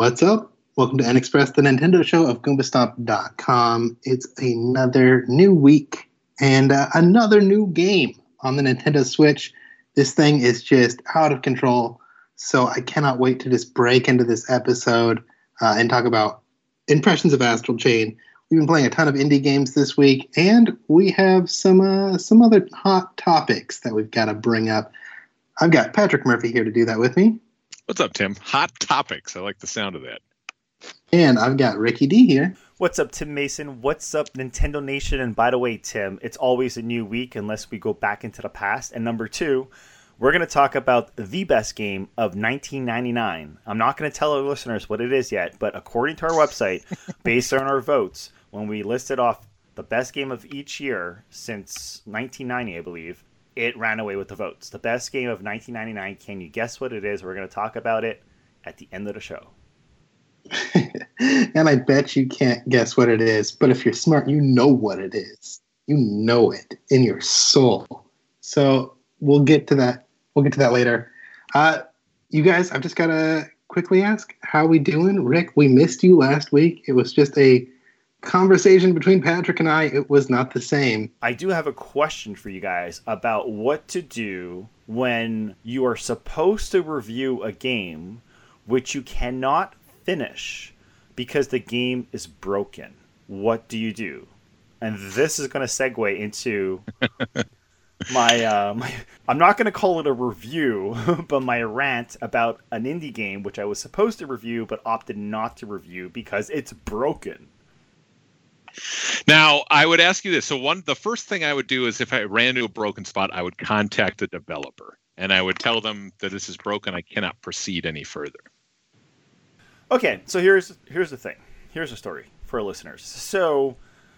What's up? Welcome to NExpress, the Nintendo show of GoombaStomp.com. It's another new week and another new game on the Nintendo Switch. This thing is just out of control, so I cannot wait to just break into this episode and talk about impressions of Astral Chain. We've been playing a ton of indie games this week, and we have some other hot topics that we've got to bring up. I've got Patrick Murphy here to do that with me. What's up, Tim? Hot topics. I like the sound of that. And I've got Ricky D here. What's up, Tim Mason? What's up, Nintendo Nation? And by the way, Tim, it's always a new week unless we go back into the past. And number two, we're going to talk about the best game of 1999. I'm not going to tell our listeners what it is yet, but according to our website, based on our votes, when we listed off the best game of each year since 1990, I believe, it ran away with the votes. The best game of 1999. Can you guess what it is? We're going to talk about it at the end of the show. And I bet you can't guess what it is, but if you're smart, you know what it is. You know it in your soul. So we'll get to that. We'll get to that later. You guys, I've just got to quickly ask, how we doing? Rick, we missed you last week. It was just a conversation between Patrick and I. It was not the same. I do have a question for you guys about what to do when you are supposed to review a game which you cannot finish because the game is broken. What do you do? And this is going to segue into my I'm not going to call it a review, but my rant about an indie game which I was supposed to review but opted not to review because it's broken. Now, I would ask you this. So the first thing I would do is if I ran into a broken spot, I would contact the developer and I would tell them that this is broken. I cannot proceed any further. Okay, so here's the thing. Here's the story for our listeners. So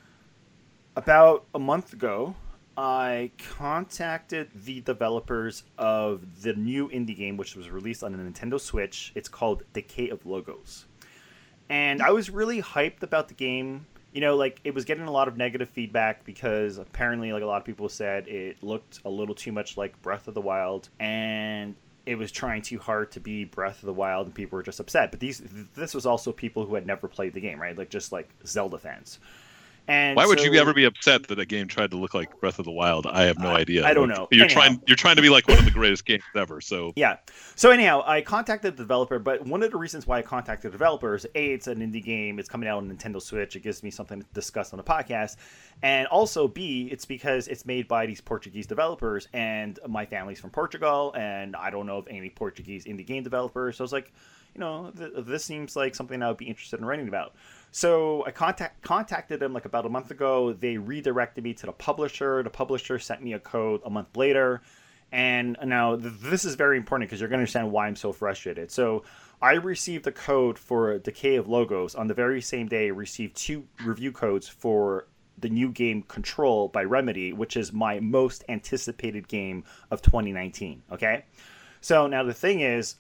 about a month ago, I contacted the developers of the new indie game, which was released on the Nintendo Switch. It's called Decay of Logos. And I was really hyped about the game. You know, like, it was getting a lot of negative feedback because apparently, like, a lot of people said it looked a little too much like Breath of the Wild, and it was trying too hard to be Breath of the Wild, and people were just upset. But this was also people who had never played the game, right? Like, just like Zelda fans. And why would you ever be upset that a game tried to look like Breath of the Wild? I have no idea. I don't know. You're trying to be like one of the greatest games ever. So yeah. So anyhow, I contacted the developer, but one of the reasons why I contacted the developer is A, it's an indie game, it's coming out on Nintendo Switch, it gives me something to discuss on the podcast, and also B, it's because it's made by these Portuguese developers, and my family's from Portugal, and I don't know of any Portuguese indie game developers, so I was like, you know, this seems like something I would be interested in writing about. So I contacted them like about a month ago. They redirected me to the publisher. The publisher sent me a code a month later. And now this is very important because you're going to understand why I'm so frustrated. So I received a code for Decay of Logos. On the very same day, I received 2 review codes for the new game Control by Remedy, which is my most anticipated game of 2019. Okay? So now the thing is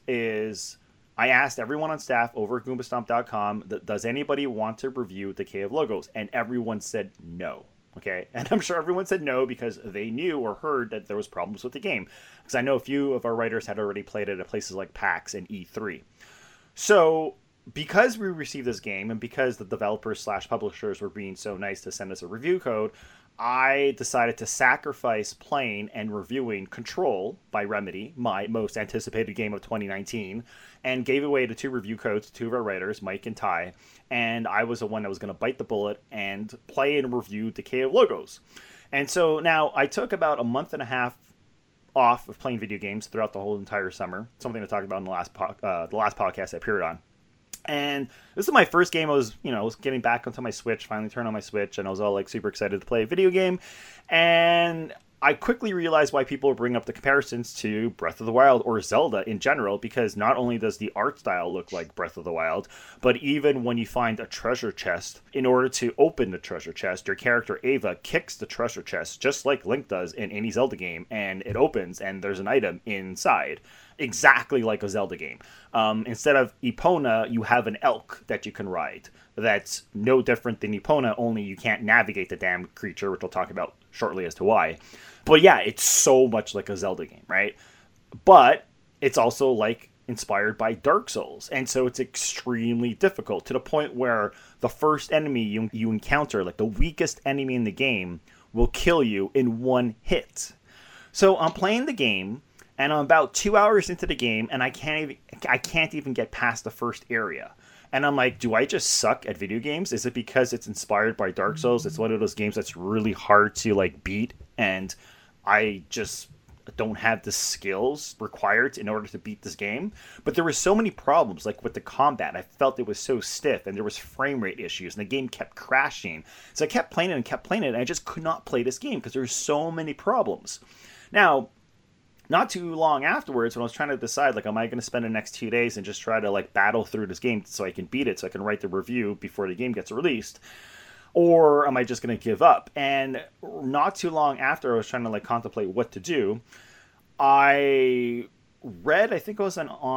I asked everyone on staff over at GoombaStomp.com, does anybody want to review Decay of Logos? And everyone said no. Okay, and I'm sure everyone said no because they knew or heard that there was problems with the game. Because I know a few of our writers had already played it at places like PAX and E3. So because we received this game and because the developers / publishers were being so nice to send us a review code, I decided to sacrifice playing and reviewing Control by Remedy, my most anticipated game of 2019, and gave away the 2 review codes to 2 of our writers, Mike and Ty, and I was the one that was going to bite the bullet and play and review Decay of Logos. And so now I took about a month and a half off of playing video games throughout the whole entire summer, something I talked about in the last podcast I appeared on. And this is my first game. I was getting back onto my Switch, finally turned on my Switch, and I was all like super excited to play a video game. And I quickly realized why people bring up the comparisons to Breath of the Wild or Zelda in general, because not only does the art style look like Breath of the Wild, but even when you find a treasure chest, in order to open the treasure chest, your character Ava kicks the treasure chest just like Link does in any Zelda game, and it opens and there's an item inside. Exactly like a Zelda game. Instead of Epona, you have an elk that you can ride. That's no different than Epona, only you can't navigate the damn creature, which I'll talk about shortly as to why. But yeah, it's so much like a Zelda game, right? But it's also like inspired by Dark Souls. And so it's extremely difficult to the point where the first enemy you encounter, like the weakest enemy in the game, will kill you in one hit. So I'm playing the game, and I'm about 2 hours into the game, and I can't even get past the first area. And I'm like, do I just suck at video games? Is it because it's inspired by Dark Souls? It's one of those games that's really hard to like beat, and I just don't have the skills required in order to beat this game. But there were so many problems, like with the combat. I felt it was so stiff, and there was frame rate issues, and the game kept crashing. So I kept playing it, and I just could not play this game because there were so many problems. Now, not too long afterwards, when I was trying to decide, like, am I going to spend the next 2 days and just try to like battle through this game so I can beat it, so I can write the review before the game gets released, or am I just going to give up? And not too long after I was trying to like contemplate what to do, I read, I think it was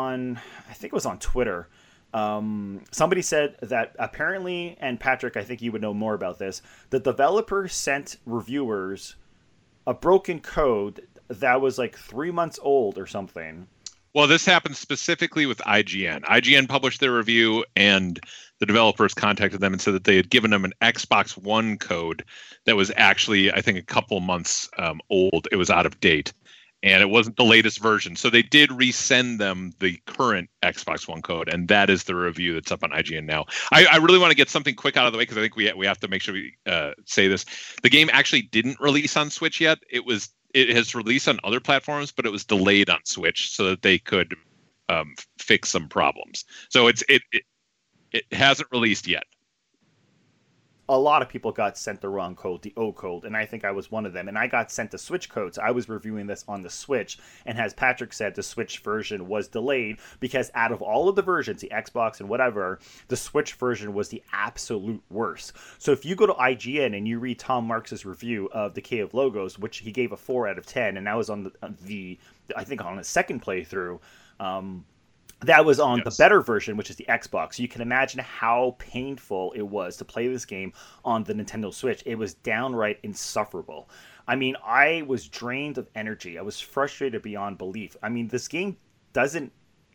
on Twitter. Somebody said that apparently, and Patrick, I think you would know more about this, the developer sent reviewers a broken code that was like 3 months old or something. Well, this happened specifically with IGN. IGN published their review, and the developers contacted them and said that they had given them an Xbox One code that was actually, I think, a couple months old. It was out of date, and it wasn't the latest version. So they did resend them the current Xbox One code, and that is the review that's up on IGN now. I really want to get something quick out of the way because I think we have to make sure we say this. The game actually didn't release on Switch yet. It has released on other platforms, but it was delayed on Switch so that they could fix some problems. So it hasn't released yet. A lot of people got sent the wrong code, the O code, and I think I was one of them. And I got sent the Switch code, so I was reviewing this on the Switch. And as Patrick said, the Switch version was delayed because out of all of the versions, the Xbox and whatever, the Switch version was the absolute worst. So if you go to IGN and you read Tom Marks' review of the Cave of Logos, which he gave a 4 out of 10, and that was on the I think on his second playthrough, that was on the better version, which is the Xbox. So you can imagine how painful it was to play this game on the Nintendo Switch. It was downright insufferable. I mean, I was drained of energy. I was frustrated beyond belief. I mean, this game doesn't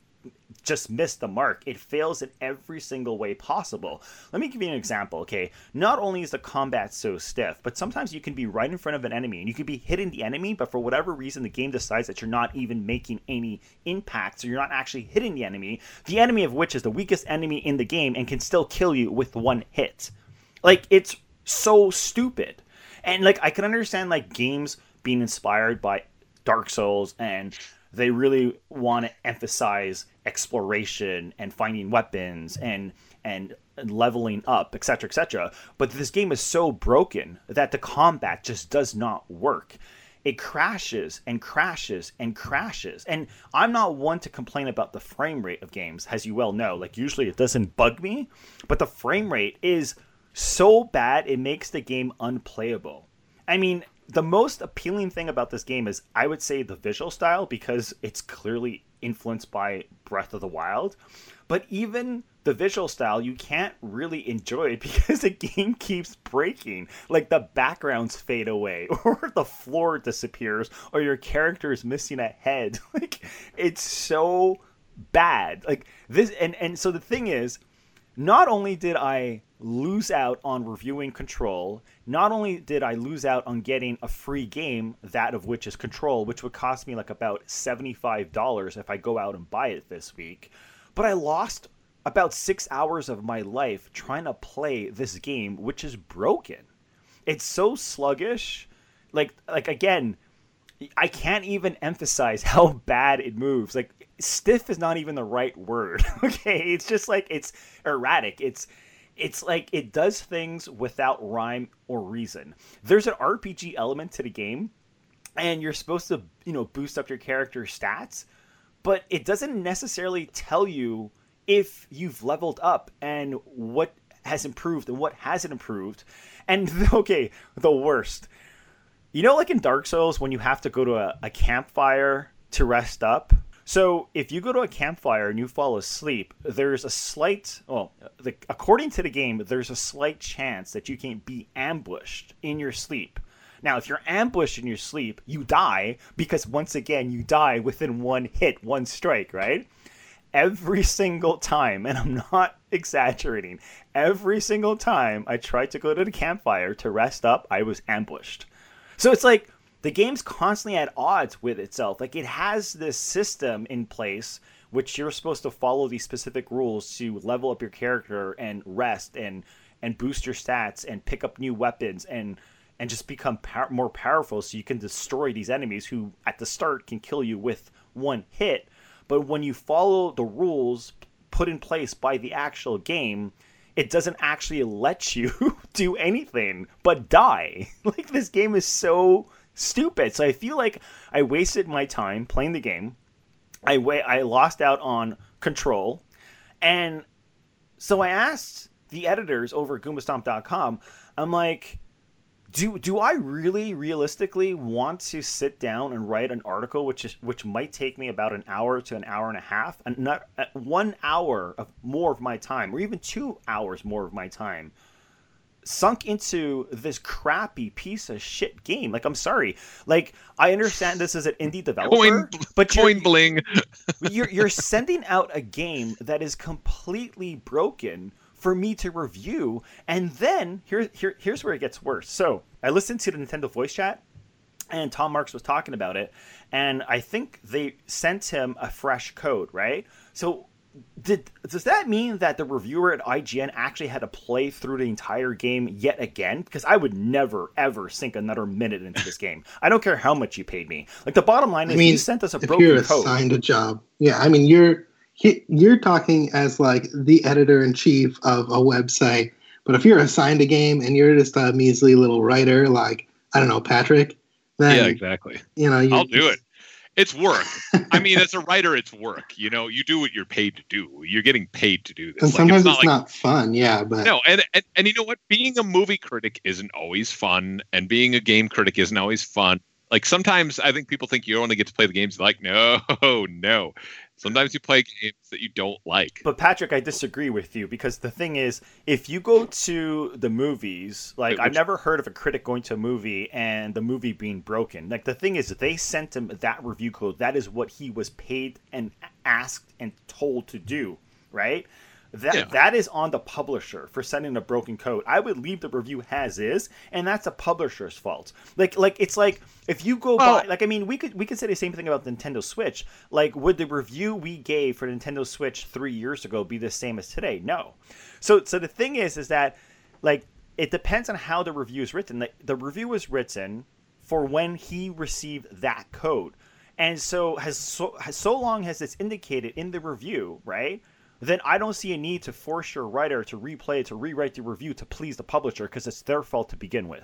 just miss the mark. It fails in every single way possible. Let me give you an example, okay? Not only is the combat so stiff, but sometimes you can be right in front of an enemy and you can be hitting the enemy, but for whatever reason the game decides that you're not even making any impact, so you're not actually hitting the enemy of which is the weakest enemy in the game and can still kill you with one hit. Like, it's so stupid. And like, I can understand like games being inspired by Dark Souls, and they really want to emphasize exploration and finding weapons and leveling up, etc., etc. But this game is so broken that the combat just does not work. It crashes and crashes and crashes. And I'm not one to complain about the frame rate of games, as you well know. Like, usually it doesn't bug me, but the frame rate is so bad it makes the game unplayable. I mean, the most appealing thing about this game is, I would say, the visual style, because it's clearly influenced by Breath of the Wild. But even the visual style, you can't really enjoy it because the game keeps breaking. Like, the backgrounds fade away, or the floor disappears, or your character is missing a head. Like, it's so bad. Like, this, and so the thing is, not only did I lose out on reviewing Control, not only did I lose out on getting a free game, that of which is Control, which would cost me like about $75 if I go out and buy it this week, but I lost about 6 hours of my life trying to play this game, which is broken. It's so sluggish. Like again, I can't even emphasize how bad it moves. Like, stiff is not even the right word. Okay, it's just like, it's erratic. It's like it does things without rhyme or reason. There's an RPG element to the game, and you're supposed to, boost up your character's stats, but it doesn't necessarily tell you if you've leveled up and what has improved and what hasn't improved. And okay, the worst. Like in Dark Souls, when you have to go to a campfire to rest up? So if you go to a campfire and you fall asleep, there's a slight, according to the game, there's a slight chance that you can be ambushed in your sleep. Now, if you're ambushed in your sleep, you die, because once again, you die within one hit, one strike, right? every single time, and I'm not exaggerating, every single time I tried to go to the campfire to rest up, I was ambushed. So it's like the game's constantly at odds with itself. Like, it has this system in place which you're supposed to follow these specific rules to level up your character and rest and boost your stats and pick up new weapons and just become more powerful so you can destroy these enemies who at the start can kill you with one hit. But when you follow the rules put in place by the actual game, it doesn't actually let you do anything but die. Like, this game is so stupid. So I feel like I wasted my time playing the game. I lost out on control. And so I asked the editors over at GoombaStomp.com, I'm like, do I really realistically want to sit down and write an article which might take me about an hour to an hour and a half, and not 1 hour of more of my time, or even 2 hours more of my time, sunk into this crappy piece of shit game? Like, I'm sorry. Like, I understand this is an indie developer, but you're sending out a game that is completely broken for me to review, and then here's where it gets worse. So I listened to the Nintendo voice chat, and Tom Marks was talking about it, and I think they sent him a fresh code, right? So does that mean that the reviewer at IGN actually had to play through the entire game yet again? Because I would never, ever sink another minute into this game. I don't care how much you paid me. Like, the bottom line is, you sent us a broken code. If you're assigned a job, yeah, I mean, you're talking as like the editor-in-chief of a website, but if you're assigned a game and you're just a measly little writer like, I don't know, Patrick, then yeah, exactly. I'll do it. It's work. I mean, as a writer, it's work. You know, you do what you're paid to do. You're getting paid to do this. And sometimes it's not fun, yeah. But no, and you know what? Being a movie critic isn't always fun, and being a game critic isn't always fun. Like, sometimes I think people think you only get to play the games you like. No. Sometimes you play games that you don't like. But Patrick, I disagree with you, because the thing is, if you go to the movies, like, I've never heard of a critic going to a movie and the movie being broken. Like, the thing is, they sent him that review code. That is what he was paid and asked and told to do, right? That is on the publisher for sending a broken code. I would leave the review as is, and that's a publisher's fault. Like it's like, if you go by, like, I mean, we could say the same thing about Nintendo Switch. Like, would the review we gave for Nintendo Switch 3 years ago be the same as today? No. So the thing is that, like, it depends on how the review is written. Like, the review was written for when he received that code, and so long as it's indicated in the review, right? Then I don't see a need to force your writer to rewrite the review to please the publisher, because it's their fault to begin with.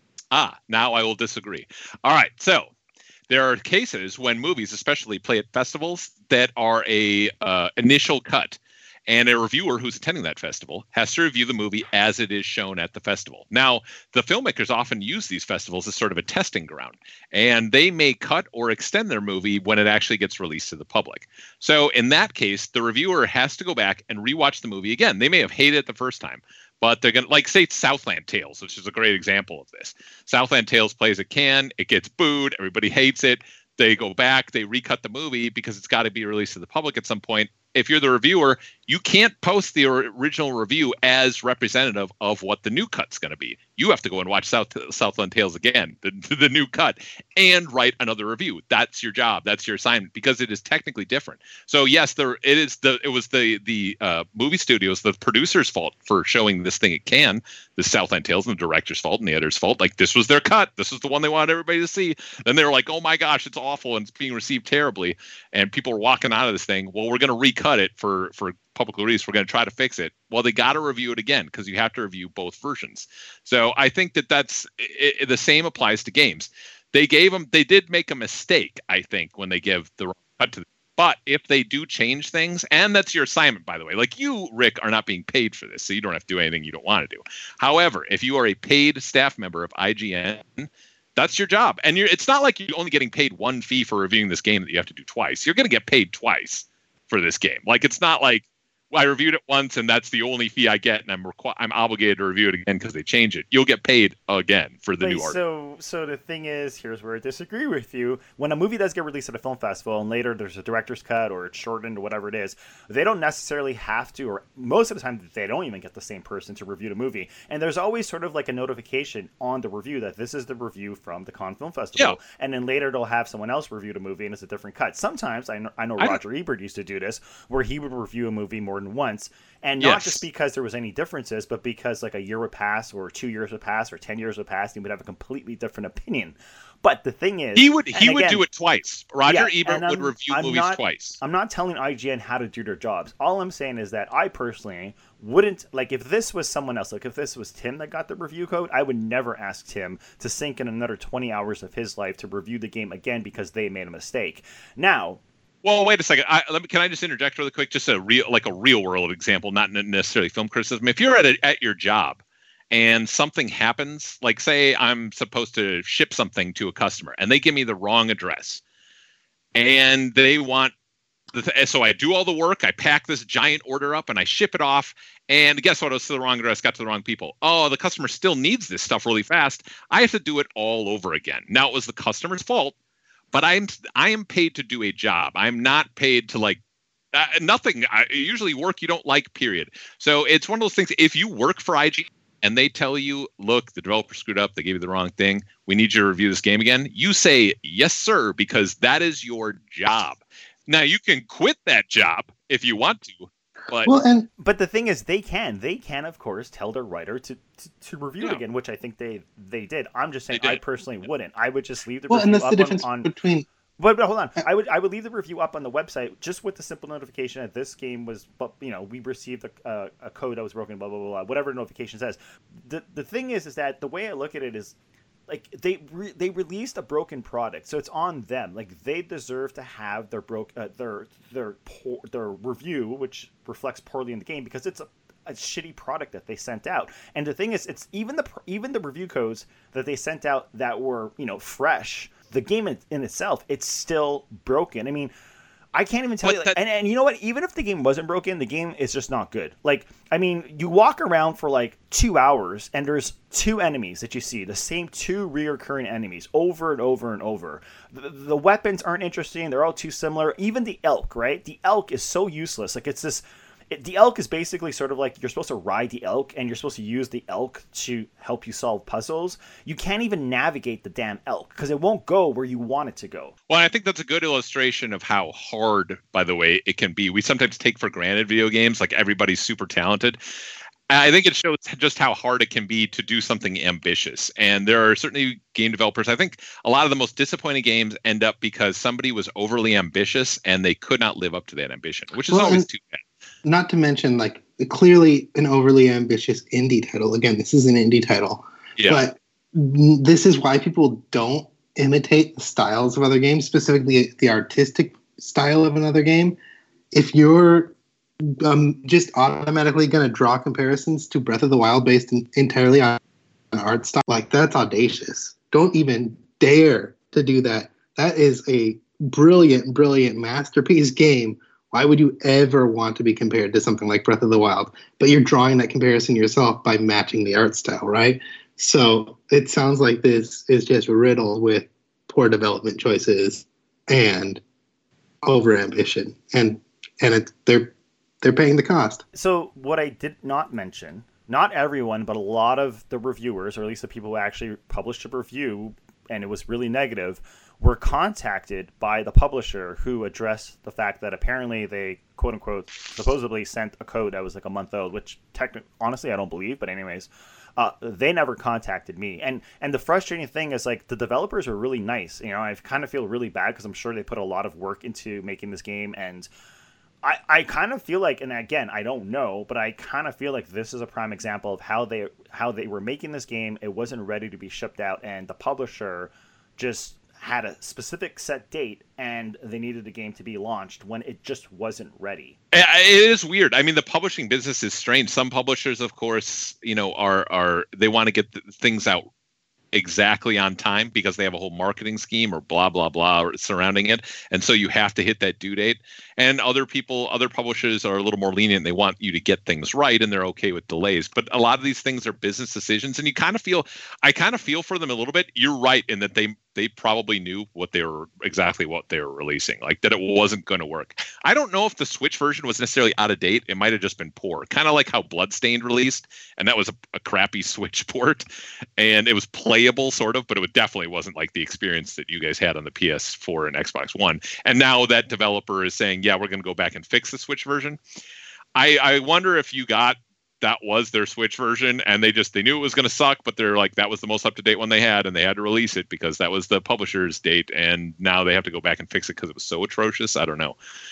Now I will disagree. All right, so there are cases when movies, especially play at festivals, that are a initial cut, and a reviewer who's attending that festival has to review the movie as it is shown at the festival. Now, the filmmakers often use these festivals as sort of a testing ground, and they may cut or extend their movie when it actually gets released to the public. So in that case, the reviewer has to go back and rewatch the movie again. They may have hated it the first time, but they're going to, like, say it's Southland Tales, which is a great example of this. Southland Tales plays at Cannes, it gets booed, everybody hates it. They go back, they recut the movie because it's got to be released to the public at some point. If you're the reviewer, you can't post the original review as representative of what the new cut's going to be. You have to go and watch Southland Tales again, the new cut, and write another review. That's your job. That's your assignment, because it is technically different. So yes, it was the movie studios, the producer's fault for showing this thing at Cannes, the Southland Tales, and the director's fault and the editor's fault. Like, this was their cut. This is the one they wanted everybody to see. Then they were like, oh my gosh, it's awful and it's being received terribly, and people are walking out of this thing. Well, we're going to recut it for public release. We're going to try to fix it. Well, they got to review it again, because you have to review both versions. So I think that's the same applies to games. They did make a mistake, I think, when they give the wrong cut to them. But if they do change things, and that's your assignment, by the way, like you, Rick, are not being paid for this, so you don't have to do anything you don't want to do. However, if you are a paid staff member of IGN, that's your job. And it's not like you're only getting paid one fee for reviewing this game that you have to do twice. You're going to get paid twice for this game. Like, it's not like I reviewed it once, and that's the only fee I get, and I'm obligated to review it again because they change it. You'll get paid again for the new art. So the thing is, here's where I disagree with you. When a movie does get released at a film festival, and later there's a director's cut or it's shortened or whatever it is, they don't necessarily have to, or most of the time they don't even get the same person to review the movie. And there's always sort of like a notification on the review that this is the review from the Cannes Film Festival, and then later they'll have someone else review the movie, and it's a different cut. Sometimes I know Roger Ebert used to do this, where he would review a movie more than once, and not just because there was any differences, but because like a year would pass, or 2 years would pass, or 10 years would pass, and he would have a completely different opinion. But the thing is, he would do it twice. Roger Ebert would review movies twice. I'm not telling IGN how to do their jobs. All I'm saying is that I personally wouldn't, like, if this was someone else, like if this was Tim that got the review code, I would never ask Tim to sink in another 20 hours of his life to review the game again because they made a mistake. Now, well, wait a second. Can I just interject really quick? Just a real world example, not necessarily film criticism. If you're at your job and something happens, like say I'm supposed to ship something to a customer and they give me the wrong address, and they want so I do all the work, I pack this giant order up and I ship it off, and guess what? It was to the wrong address, got to the wrong people. Oh, the customer still needs this stuff really fast. I have to do it all over again. Now, it was the customer's fault, but I am paid to do a job. I'm not paid to like nothing. Usually work you don't like, period. So it's one of those things. If you work for IG and they tell you, look, the developer screwed up, they gave you the wrong thing, we need you to review this game again, you say, yes, sir, because that is your job. Now, you can quit that job if you want to. But the thing is, they can, of course, tell their writer to review it again, which I think they did. I'm just saying, I personally wouldn't. I would just leave the review and that's up the difference on between. But hold on, I would leave the review up on the website just with the simple notification that this game was, we received a code that was broken, blah blah blah, whatever the notification says. The thing is that the way I look at it is, like, they released a broken product, so it's on them. Like, they deserve to have their their review, which reflects poorly in the game, because it's a shitty product that they sent out. And the thing is, it's even the review codes that they sent out that were fresh. The game in itself, it's still broken. I mean, I can't even tell you. And you know what? Even if the game wasn't broken, the game is just not good. Like, I mean, you walk around for like 2 hours, and there's 2 enemies that you see, the same 2 reoccurring enemies over and over and over. The weapons aren't interesting. They're all too similar. Even the elk, right? The elk is so useless. Like, it's this... the elk is basically sort of like you're supposed to ride the elk, and you're supposed to use the elk to help you solve puzzles. You can't even navigate the damn elk because it won't go where you want it to go. Well, I think that's a good illustration of how hard, by the way, it can be. We sometimes take for granted video games, like everybody's super talented. I think it shows just how hard it can be to do something ambitious. And there are certainly game developers. I think a lot of the most disappointing games end up because somebody was overly ambitious and they could not live up to that ambition, which is always too bad. Not to mention, like, clearly an overly ambitious indie title. Again, this is an indie title. Yeah. But this is why people don't imitate the styles of other games, specifically the artistic style of another game. If you're just automatically going to draw comparisons to Breath of the Wild based entirely on art style, like, that's audacious. Don't even dare to do that. That is a brilliant, brilliant masterpiece game. Why would you ever want to be compared to something like Breath of the Wild? But you're drawing that comparison yourself by matching the art style, right? So it sounds like this is just riddled with poor development choices and overambition, and they're paying the cost. So what I did not mention, not everyone, but a lot of the reviewers, or at least the people who actually published a review, and it was really negative, were contacted by the publisher, who addressed the fact that apparently they, quote unquote, supposedly sent a code that was like a month old, which honestly I don't believe, but anyways, they never contacted me. And the frustrating thing is, like, the developers are really nice. I kind of feel really bad because I'm sure they put a lot of work into making this game, and I kind of feel like, and again, I don't know, but I kind of feel like this is a prime example of how they were making this game. It wasn't ready to be shipped out, and the publisher just had a specific set date, and they needed the game to be launched when it just wasn't ready. It is weird. I mean, the publishing business is strange. Some publishers, of course, are they want to get things out exactly on time because they have a whole marketing scheme or blah blah blah surrounding it, and so you have to hit that due date. And other publishers are a little more lenient. They want you to get things right, and they're okay with delays. But a lot of these things are business decisions, and I kind of feel for them a little bit. You're right in that they probably knew what they were releasing, like that it wasn't going to work. I don't know if the Switch version was necessarily out of date. It might have just been poor, kind of like how Bloodstained released, and that was a crappy Switch port, and it was playable sort of, but it definitely wasn't like the experience that you guys had on the PS4 and Xbox One. And now that developer is saying, yeah, we're going to go back and fix the Switch version. I wonder if that was their Switch version, and they knew it was going to suck, but they're like, that was the most up-to-date one they had, and they had to release it because that was the publisher's date, and now they have to go back and fix it because it was so atrocious. I don't know.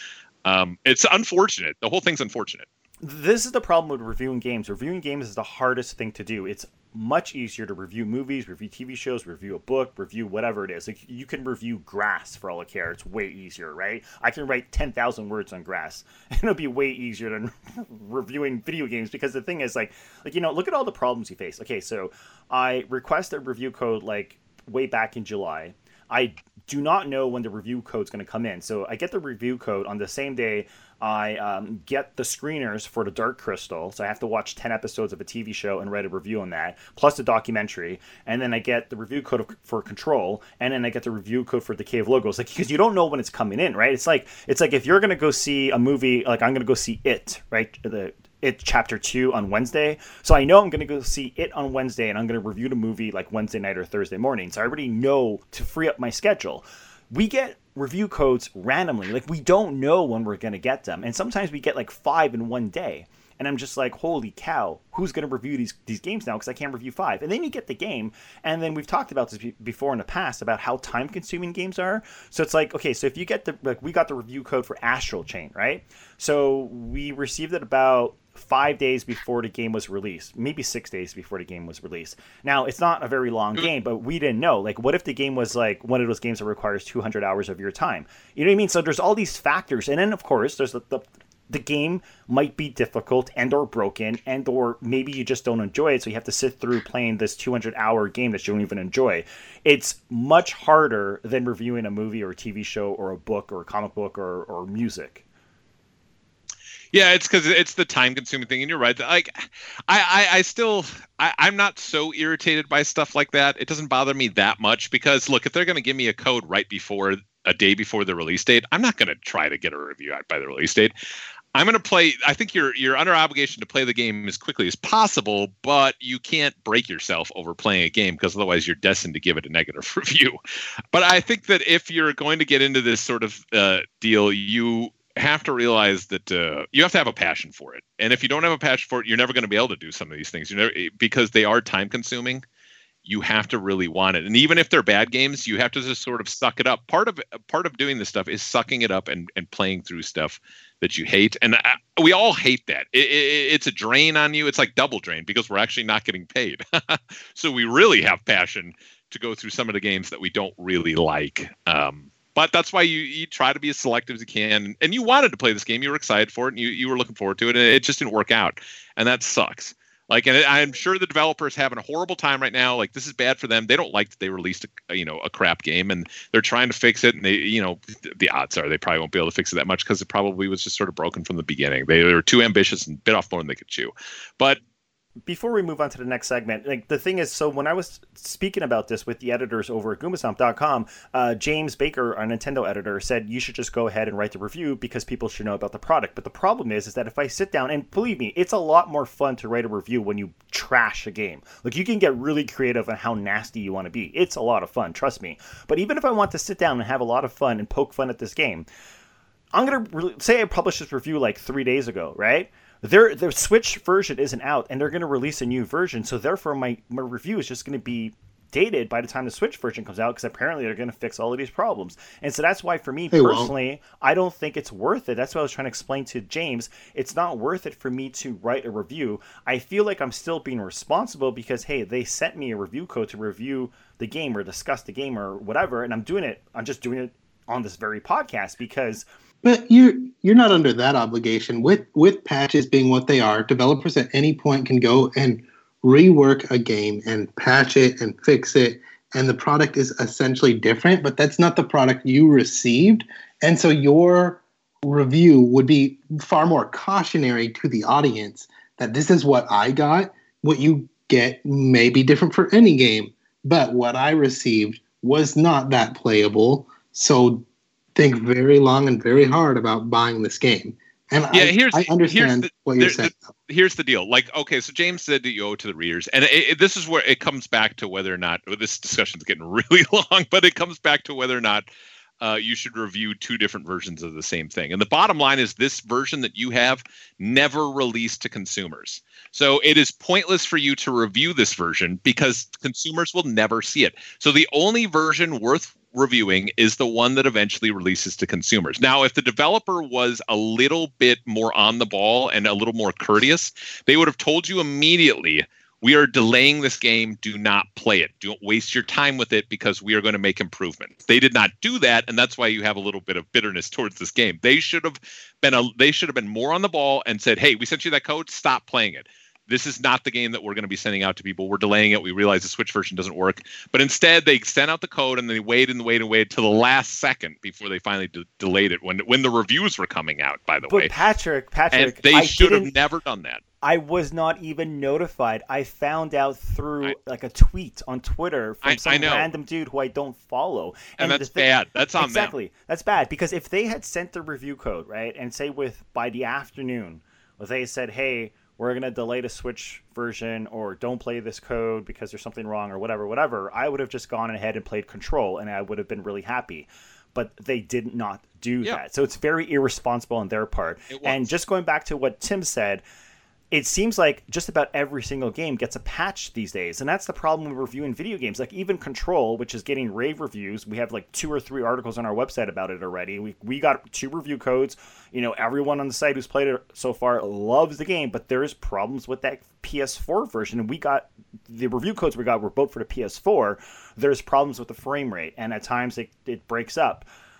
It's unfortunate. The whole thing's unfortunate. This is the problem with reviewing games. Reviewing games is the hardest thing to do. It's much easier to review movies, review TV shows, review a book, review whatever it is. Like, you can review grass for all I care. It's way easier, right? I can write 10,000 words on grass, and it'll be way easier than reviewing video games, because the thing is, like look at all the problems you face. Okay, so I request a review code like way back in July. I do not know when the review code's going to come in. So I get the review code on the same day I get the screeners for the Dark Crystal. So I have to watch 10 episodes of a TV show and write a review on that, plus the documentary. And then I get the review code for Control, and then I get the review code for Decay of Logos. Like, because you don't know when it's coming in, right? It's like if you're going to go see a movie, like I'm going to go see It, right? It Chapter 2 on Wednesday. So I know I'm going to go see It on Wednesday, and I'm going to review the movie like Wednesday night or Thursday morning. So I already know to free up my schedule. We get review codes randomly. Like, we don't know when we're going to get them. And sometimes we get like 5 in one day. And I'm just like, holy cow, who's going to review these games now? Because I can't review 5. And then you get the game. And then we've talked about this before in the past about how time-consuming games are. So it's like, okay, so if you get we got the review code for Astral Chain, right? So we received it about 5 days before the game was released, maybe 6 days before the game was released. Now, it's not a very long game, but we didn't know. Like, what if the game was like one of those games that requires 200 hours of your time? You know what I mean? So there's all these factors. And then, of course, there's the game might be difficult and or broken, and or maybe you just don't enjoy it, so you have to sit through playing this 200-hour game that you don't even enjoy. It's much harder than reviewing a movie or a TV show or a book or a comic book or music. Yeah, it's because it's the time-consuming thing, and you're right. Like, I'm not so irritated by stuff like that. It doesn't bother me that much because, look, if they're going to give me a code right before a day before the release date, I'm not going to try to get a review out by the release date. I'm going to play. I think you're under obligation to play the game as quickly as possible, but you can't break yourself over playing a game because otherwise you're destined to give it a negative review. But I think that if you're going to get into this sort of deal, you have to realize that you have to have a passion for it. And if you don't have a passion for it, you're never going to be able to do some of these things. Because they are time consuming. You have to really want it. And even if they're bad games, you have to just sort of suck it up. Part of doing this stuff is sucking it up and playing through stuff that you hate. And we all hate that. It's a drain on you. It's like double drain because we're actually not getting paid. So we really have passion to go through some of the games that we don't really like. But that's why you try to be as selective as you can. And you wanted to play this game. You were excited for it, and you were looking forward to it. And it just didn't work out. And that sucks. Like, and I'm sure the developer's having a horrible time right now. Like, this is bad for them. They don't like that they released a crap game, and they're trying to fix it. And they, the odds are they probably won't be able to fix it that much because it probably was just sort of broken from the beginning. They were too ambitious and bit off more than they could chew. But before we move on to the next segment, like, the thing is, so when I was speaking about this with the editors over at GoombaStomp.com, James Baker, our Nintendo editor, said you should just go ahead and write the review because people should know about the product. But the problem is that if I sit down, and believe me, it's a lot more fun to write a review when you trash a game. Like, you can get really creative on how nasty you want to be. It's a lot of fun, trust me. But even if I want to sit down and have a lot of fun and poke fun at this game, I'm going to say I published this review like 3 days ago, right? Their Switch version isn't out, and they're going to release a new version, so therefore my review is just going to be dated by the time the Switch version comes out, because apparently they're going to fix all of these problems. And so that's why, for me personally, I don't think it's worth it. That's what I was trying to explain to James. It's not worth it for me to write a review. I feel like I'm still being responsible because, hey, they sent me a review code to review the game or discuss the game or whatever, and I'm just doing it on this very podcast because... But you're not under that obligation. With patches being what they are, developers at any point can go and rework a game and patch it and fix it, and the product is essentially different, but that's not the product you received. And so your review would be far more cautionary to the audience that this is what I got. What you get may be different for any game, but what I received was not that playable. So think very long and very hard about buying this game. And I understand what you're saying. Here's the deal. Like, okay, so James said that you owe it to the readers. And this is where it comes back to whether or not, this discussion's getting really long, but it comes back to whether or not you should review two different versions of the same thing. And the bottom line is this version that you have never released to consumers. So it is pointless for you to review this version because consumers will never see it. So the only version worth reviewing is the one that eventually releases to consumers. Now, if the developer was a little bit more on the ball and a little more courteous, they would have told you immediately, we are delaying this game. Do not play it. Don't waste your time with it because we are going to make improvements. They did not do that, and that's why you have a little bit of bitterness towards this game. They should have been more on the ball and said, "Hey, we sent you that code. Stop playing it. This is not the game that we're going to be sending out to people. We're delaying it. We realize the Switch version doesn't work." But instead, they sent out the code and they waited till the last second before they finally delayed it when the reviews were coming out, by the way. But Patrick, and they should have never done that. I was not even notified. I found out through like a tweet on Twitter from some random dude who I don't follow. And that's bad. That's on them. Exactly. That's bad because if they had sent the review code, right, and say by the afternoon, they said, "Hey, we're going to delay the Switch version," or "don't play this code because there's something wrong," or whatever, I would have just gone ahead and played Control, and I would have been really happy. But they did not do that. So it's very irresponsible on their part. And just going back to what Tim said, it seems like just about every single game gets a patch these days. And that's the problem with reviewing video games. Like even Control, which is getting rave reviews. We have like 2 or 3 articles on our website about it already. We got 2 review codes. You know, everyone on the site who's played it so far loves the game, but there's problems with that PS4 version. And we got the review codes we got were both for the PS4. There's problems with the frame rate, and at times it breaks up.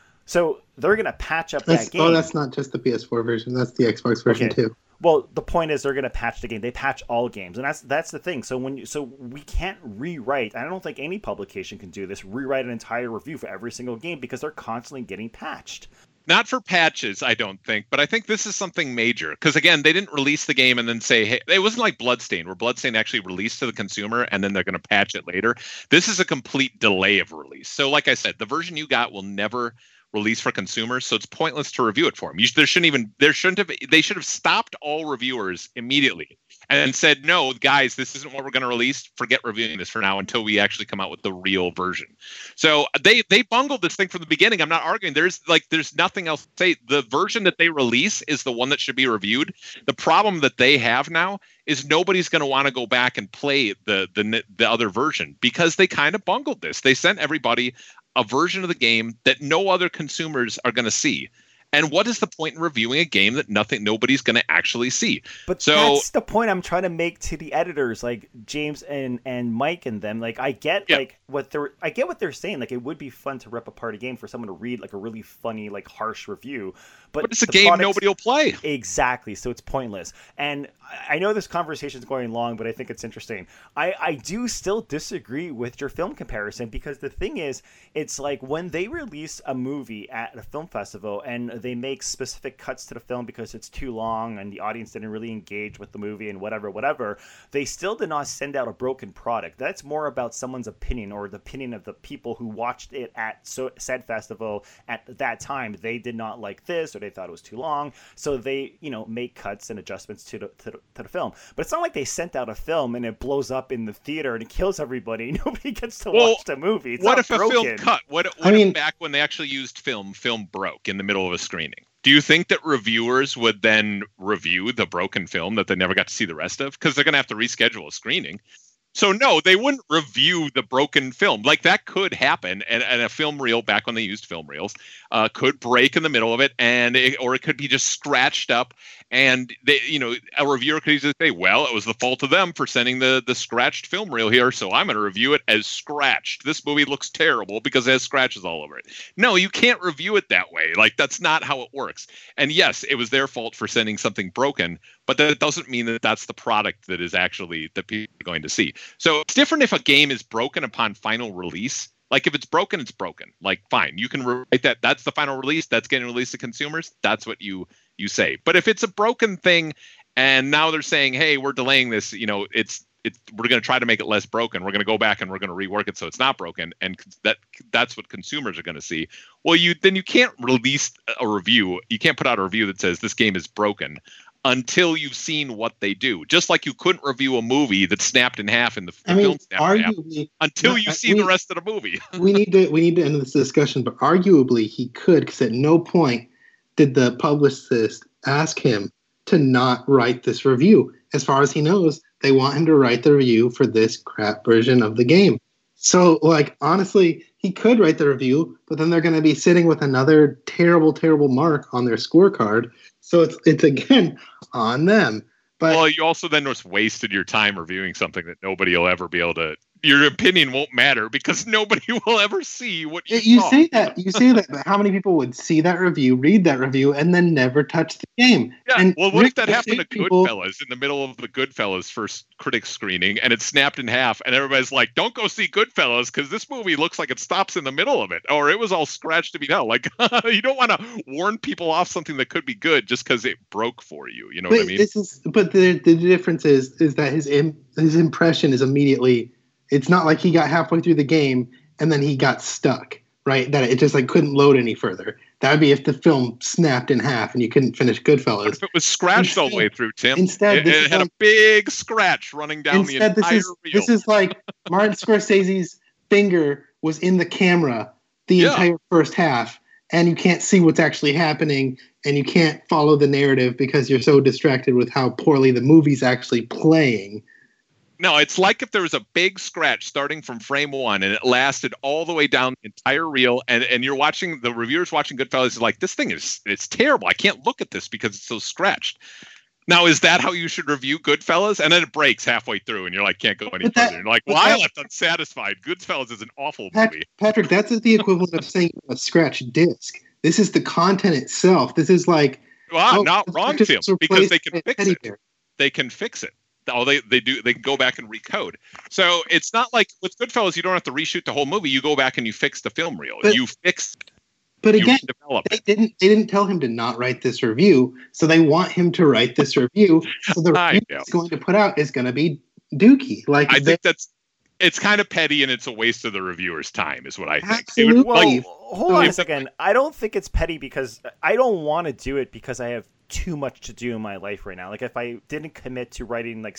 So they're going to patch up that game. Oh, that's not just the PS4 version. That's the Xbox version too. Well, the point is they're going to patch the game. They patch all games, and that's the thing. So we can't rewrite. I don't think any publication can do this. Rewrite an entire review for every single game because they're constantly getting patched. Not for patches, I don't think, but I think this is something major because again, they didn't release the game and then say, "Hey," it wasn't like Bloodstained, where Bloodstained actually released to the consumer and then they're going to patch it later. This is a complete delay of release. So, like I said, the version you got will never release for consumers, so it's pointless to review it for them. They should have stopped all reviewers immediately and said, "No, guys, this isn't what we're going to release. Forget reviewing this for now until we actually come out with the real version." So they bungled this thing from the beginning. I'm not arguing. There's nothing else to say. The version that they release is the one that should be reviewed. The problem that they have now is nobody's going to want to go back and play the other version because they kind of bungled this. They sent everybody a version of the game that no other consumers are going to see. And what is the point in reviewing a game that nobody's going to actually see? But that's the point I'm trying to make to the editors, like James and Mike and them. Like I get what they're saying. Like it would be fun to rip apart a game for someone to read like a really funny, like harsh review. But it's a game nobody will play. Exactly. So it's pointless. And I know this conversation is going long, but I think it's interesting. I do still disagree with your film comparison because the thing is, it's like when they release a movie at a film festival and they make specific cuts to the film because it's too long and the audience didn't really engage with the movie and whatever, they still did not send out a broken product. That's more about someone's opinion or the opinion of the people who watched it at said festival at that time. They did not like this or they thought it was too long, so they make cuts and adjustments to the film. But it's not like they sent out a film and it blows up in the theater and it kills everybody. Nobody gets to watch the movie. It's what if broken. A film cut? What if back when they actually used film broke in the middle of a screening? Do you think that reviewers would then review the broken film that they never got to see the rest of? Because they're going to have to reschedule a screening. So no, they wouldn't review the broken film. Like that could happen, and a film reel back when they used film reels could break in the middle of it, or it could be just scratched up, and a reviewer could easily say, "Well, it was the fault of them for sending the scratched film reel here, so I'm going to review it as scratched. This movie looks terrible because it has scratches all over it." No, you can't review it that way. Like that's not how it works. And yes, it was their fault for sending something broken, but that doesn't mean that that's the product that is actually that people are going to see. So it's different if a game is broken upon final release. Like if it's broken, it's broken. Like fine, you can write that. That's the final release. That's getting released to consumers. That's what you say. But if it's a broken thing, and now they're saying, hey, we're delaying this. We're going to try to make it less broken. We're going to go back and we're going to rework it so it's not broken, and that's what consumers are going to see. Well, you can't release a review. You can't put out a review that says this game is broken until you've seen what they do. Just like you couldn't review a movie that's snapped in half in the film snapped in half until you see the rest of the movie. we need to end this discussion, but arguably he could, because at no point did the publicist ask him to not write this review. As far as he knows, they want him to write the review for this crap version of the game. So, like, honestly, he could write the review, but then they're going to be sitting with another terrible, terrible mark on their scorecard. So it's again on them. But well, you also then just wasted your time reviewing something that nobody will ever be able to. Your opinion won't matter because nobody will ever see what you saw. say that, but how many people would see that review, read that review, and then never touch the game? Yeah. And well, what if that happened to Goodfellas in the middle of the Goodfellas first critics screening, and it snapped in half, and everybody's like, "Don't go see Goodfellas because this movie looks like it stops in the middle of it, or it was all scratched to be hell." Like, you don't want to warn people off something that could be good just because it broke for you. You know what I mean? But the difference is that his impression is immediately. It's not like he got halfway through the game and then he got stuck, right? That it just like couldn't load any further. That would be if the film snapped in half and you couldn't finish Goodfellas. But if it was scratched all the way through, Tim. Instead, it had a big scratch running down the entire reel. This is like Martin Scorsese's finger was in the camera the entire first half, and you can't see what's actually happening, and you can't follow the narrative because you're so distracted with how poorly the movie's actually playing. No, it's like if there was a big scratch starting from frame one and it lasted all the way down the entire reel, and you're watching, the reviewers watching Goodfellas is like, this thing it's terrible. I can't look at this because it's so scratched. Now, is that how you should review Goodfellas? And then it breaks halfway through and you're like, can't go any further. You're like, well, I left unsatisfied. Goodfellas is an awful movie. Patrick, that's the equivalent of saying a scratched disc. This is the content itself. This is like... Well, not wrong, Tim, because they can fix it. They can fix it. Oh, they do. They can go back and recode. So it's not like with Goodfellas, you don't have to reshoot the whole movie. You go back and you fix the film reel. You fix it. But again, they didn't tell him to not write this review, so they want him to write this review. So the review he's going to put out is going to be dookie. Like I think it's kind of petty and it's a waste of the reviewer's time, is what I think. Absolutely. Hold on a second. I don't think it's petty because I don't want to do it because I have too much to do in my life right now. Like if I didn't commit to writing like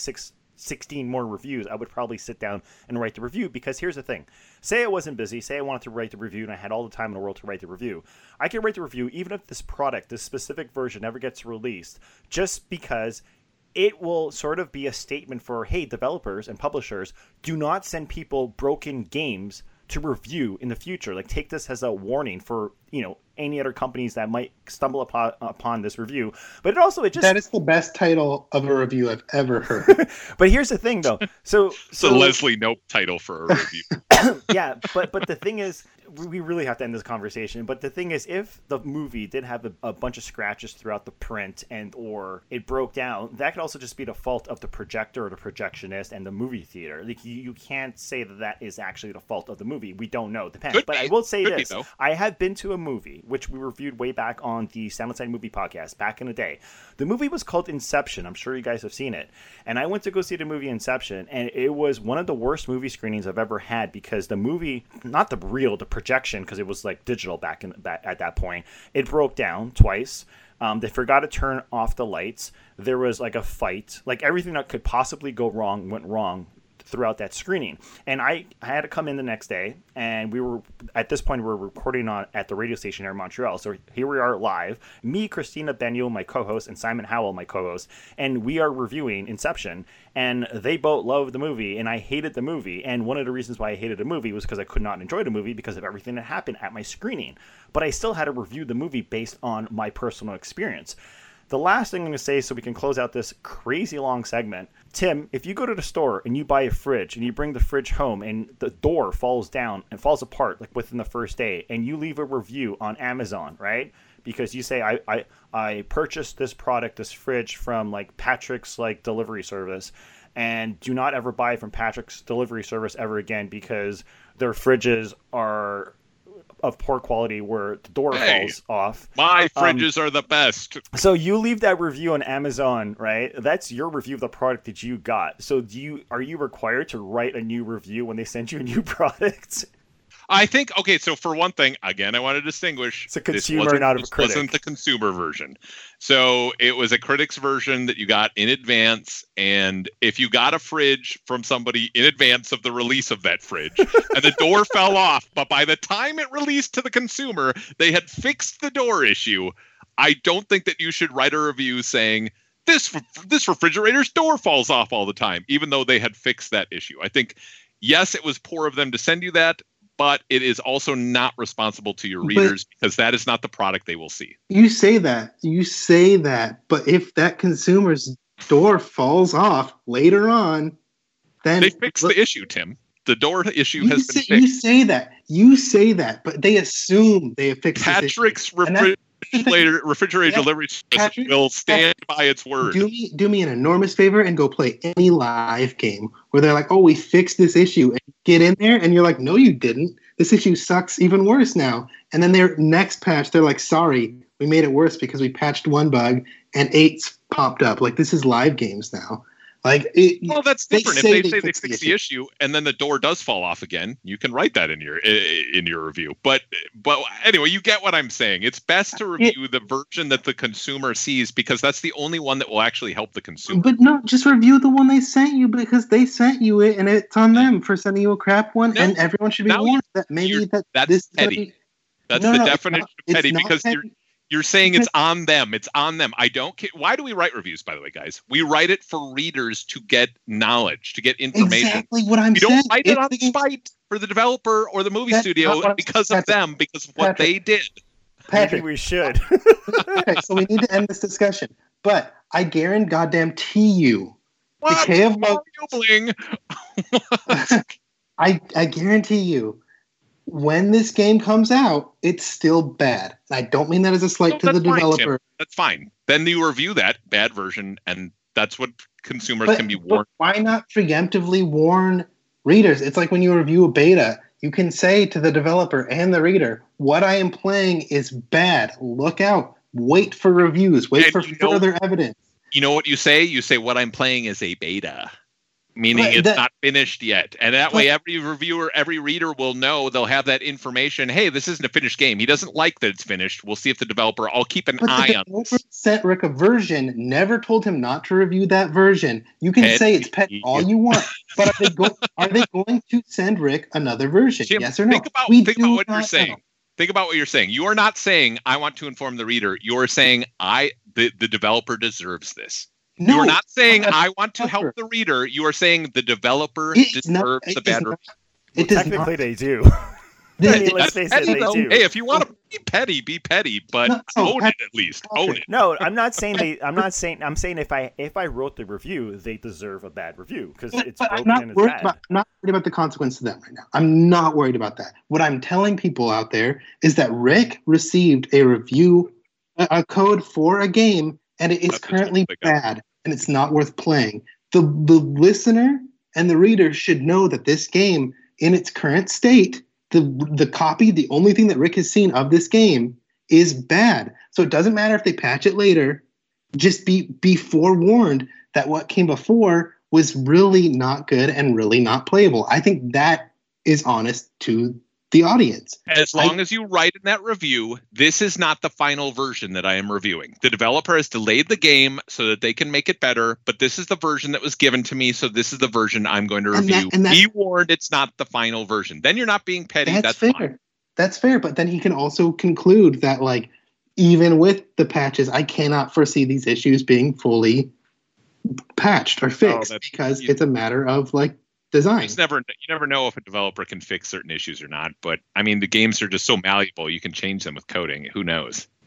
16 more reviews, I would probably sit down and write the review, because here's the thing. Say I wasn't busy, say I wanted to write the review and I had all the time in the world to write the review. I can write the review even if this product, this specific version never gets released, just because it will sort of be a statement for, hey, developers and publishers, do not send people broken games to review in the future. Like, take this as a warning for, any other companies that might stumble upon this review. But that is the best title of a review I've ever heard. But here's the thing, though. So Leslie Knope title for a review. Yeah, but the thing is, we really have to end this conversation. But the thing is, if the movie did have a bunch of scratches throughout the print or it broke down, that could also just be the fault of the projector or the projectionist and the movie theater. Like, you can't say that is actually the fault of the movie. We don't know. Depends. But I will say this. I have been to a movie, which we reviewed way back on the Sound Inside Movie podcast back in the day. The movie was called Inception. I'm sure you guys have seen it. And I went to go see the movie Inception, and it was one of the worst movie screenings I've ever had, because the movie, not the projection, because it was like digital back at that point, it broke down twice. They forgot to turn off the lights. There was like a fight. Like, everything that could possibly go wrong went wrong throughout that screening. And I had to come in the next day, and we were recording at the radio station here in Montreal. So here we are live, me, Christina Benio, my co-host, and Simon Howell, my co-host, and we are reviewing Inception. And they both loved the movie, and I hated the movie. And one of the reasons why I hated the movie was because I could not enjoy the movie because of everything that happened at my screening. But I still had to review the movie based on my personal experience. The last thing I'm going to say so we can close out this crazy long segment. Tim, if you go to the store and you buy a fridge and you bring the fridge home and the door falls down and falls apart like within the first day, and you leave a review on Amazon, right? Because you say, I purchased this product, this fridge from like Patrick's like delivery service, and do not ever buy from Patrick's delivery service ever again because their fridges are of poor quality where the door falls off. My fridges are the best. So you leave that review on Amazon, right? That's your review of the product that you got. So are you required to write a new review when they send you a new product? I think, okay, so for one thing, again, I want to distinguish. It's a consumer, not a critic. This wasn't the consumer version. So it was a critic's version that you got in advance. And if you got a fridge from somebody in advance of the release of that fridge and the door fell off, but by the time it released to the consumer, they had fixed the door issue, I don't think that you should write a review saying, this refrigerator's door falls off all the time, even though they had fixed that issue. I think, yes, it was poor of them to send you that, but it is also not responsible to your readers because that is not the product they will see. You say that, but if that consumer's door falls off later on, then they fix the issue, Tim. The door issue has been fixed. You say that, but they assume they have fixed Patrick's refrigerator delivery service will stand by its word. Do me an enormous favor and go play any live game where they're like, oh, we fixed this issue. And get in there and you're like, no, you didn't. This issue sucks even worse now. And then their next patch, they're like, sorry, we made it worse because we patched one bug and 8's popped up. Like, this is live games now. Well, that's different. If they say they fix the issue and then the door does fall off again, you can write that in your review. But anyway, you get what I'm saying. It's best to review the version that the consumer sees because that's the only one that will actually help the consumer. But no, just review the one they sent you because they sent you it and it's on them for sending you a crap one. No, and everyone should be warned that maybe that's petty. That's the definition of petty because petty. You're saying it's on them. It's on them. I don't care. Why do we write reviews, by the way, guys? We write it for readers to get knowledge, to get information. Exactly what I'm saying. You don't write it on spite for the developer or the movie studio because of them, because of what they did. Patrick, maybe we should. Okay, so we need to end this discussion. But I guarantee you. What? Mario Bling. I guarantee you. When this game comes out, it's still bad. And I don't mean that as a slight to the developer. Tim. That's fine. Then you review that bad version, and that's what consumers can be warned. Why not preemptively warn readers? It's like when you review a beta, you can say to the developer and the reader, what I am playing is bad. Look out. Wait for reviews. Wait for further evidence. You know what you say? You say, what I'm playing is a beta. Meaning it's not finished yet. And that way every reviewer, every reader will know. They'll have that information. Hey, this isn't a finished game. He doesn't like that it's finished. We'll see if the developer, I'll keep an eye on this. Sent Rick a version, never told him not to review that version. You can say it's petty all you want. But are they going to send Rick another version? Jim, yes or no? Think about what you're saying. Think about what you're saying. You are not saying, I want to inform the reader. You are saying, the developer deserves this. No, you are not saying I want to help the reader. You are saying the developer deserves the bad review. Technically, they do. Let's face it, they do. Hey, if you want to be petty, but own it at least. Own it. No, I'm not saying they. I'm saying if I wrote the review, they deserve a bad review because it's broken and it's bad. I'm not worried about the consequence to them right now. I'm not worried about that. What I'm telling people out there is that Rick received a review, a code for a game. And it is currently bad, and it's not worth playing. The listener and the reader should know that this game, in its current state, the copy, the only thing that Rick has seen of this game, is bad. So it doesn't matter if they patch it later. Just be forewarned that what came before was really not good and really not playable. I think that is honest to the audience. As long as you write in that review, this is not the final version that I am reviewing. The developer has delayed the game so that they can make it better, but this is the version that was given to me, so this is the version I'm going to review. Be warned, it's not the final version. Then you're not being petty. That's fair. Fine. That's fair, but then he can also conclude that, like, even with the patches, I cannot foresee these issues being fully patched or fixed because it's a matter of, like, design. You never know if a developer can fix certain issues or not, but I mean the games are just so malleable, you can change them with coding. Who knows?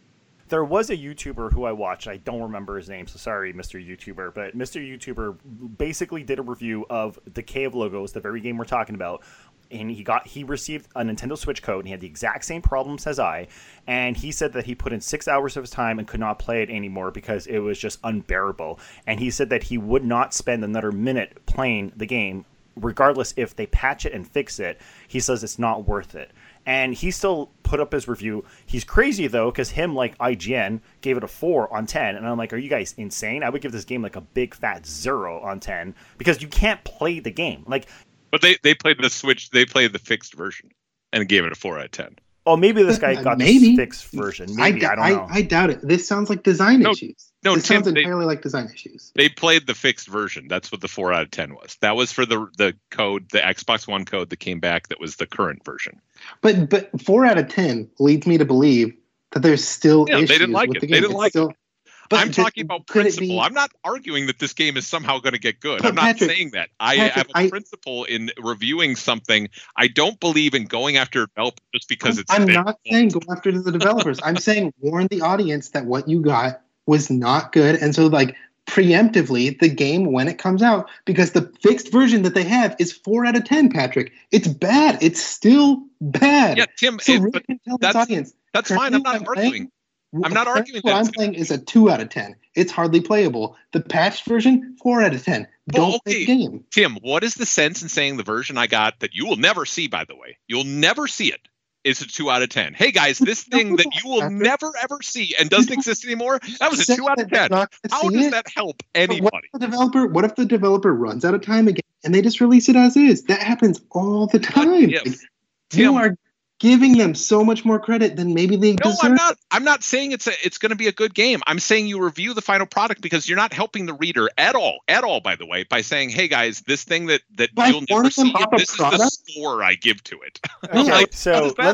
There was a YouTuber who I watched. I don't remember his name, so sorry, Mr. YouTuber. But Mr. YouTuber basically did a review of Decay of Logos, the very game we're talking about. And he received a Nintendo Switch code, and he had the exact same problems as I. And he said that he put in 6 hours of his time and could not play it anymore because it was just unbearable. And he said that he would not spend another minute playing the game, regardless if they patch it and fix it. He says it's not worth it. And he still put up his review. He's crazy, though, because him, like IGN, gave it a 4 on 10. And I'm like, are you guys insane? I would give this game like a big fat 0 on 10 because you can't play the game. Like, but they played the Switch. They played the fixed version and gave it a 4 out of 10. Oh, maybe this guy got the fixed version. Maybe, I don't know. I doubt it. This sounds like design issues. No, this sounds entirely like design issues. They played the fixed version. That's what the 4 out of 10 was. That was for the code, the Xbox One code that came back. That was the current version. But 4 out of 10 leads me to believe that there's still issues they didn't like with it. the game. They didn't like it. I'm talking about principle. I'm not arguing that this game is somehow going to get good. I'm not saying that. I have a principle in reviewing something. I don't believe in going after developers just because it's. I'm not saying go after the developers. I'm saying warn the audience that what you got was not good, and so like preemptively the game when it comes out, because the fixed version that they have is 4 out of 10. Patrick, it's bad. It's still bad. Yeah, Tim. So Rick can tell this audience. That's fine. I'm not arguing. I'm not arguing what I'm saying is a 2 out of 10. It's hardly playable. The patched version, 4 out of 10. Don't play the game. Tim, what is the sense in saying the version I got that you will never see, by the way? You'll never see it. Is a 2 out of 10. Hey guys, this thing that you will never ever see and doesn't exist anymore, that was a 2 out of 10. How does that help anybody? What if the developer runs out of time again and they just release it as is? That happens all the time. You are giving them so much more credit than maybe they deserve. No, I'm not saying it's going to be a good game. I'm saying you review the final product because you're not helping the reader at all, by the way, by saying, hey guys, this thing that you'll never see, this is the score I give to it. Okay, so let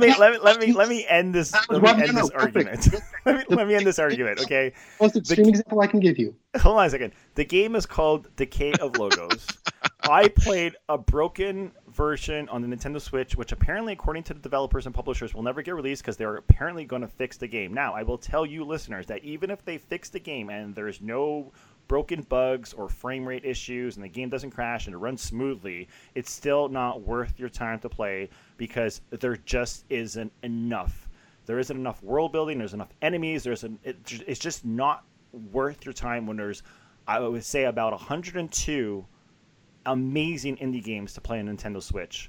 me end this argument. Let me end this argument, okay? Most extreme example I can give you. Hold on a second. The game is called Decay of Logos. I played a broken version on the Nintendo Switch, which apparently, according to the developers and publishers, will never get released because they're apparently going to fix the game. Now, I will tell you, listeners, that even if they fix the game and there's no broken bugs or frame rate issues and the game doesn't crash and it runs smoothly, it's still not worth your time to play because there just isn't enough. There isn't enough world building. There's enough enemies. It's just not worth your time when there's, I would say, about 102 amazing indie games to play on Nintendo Switch.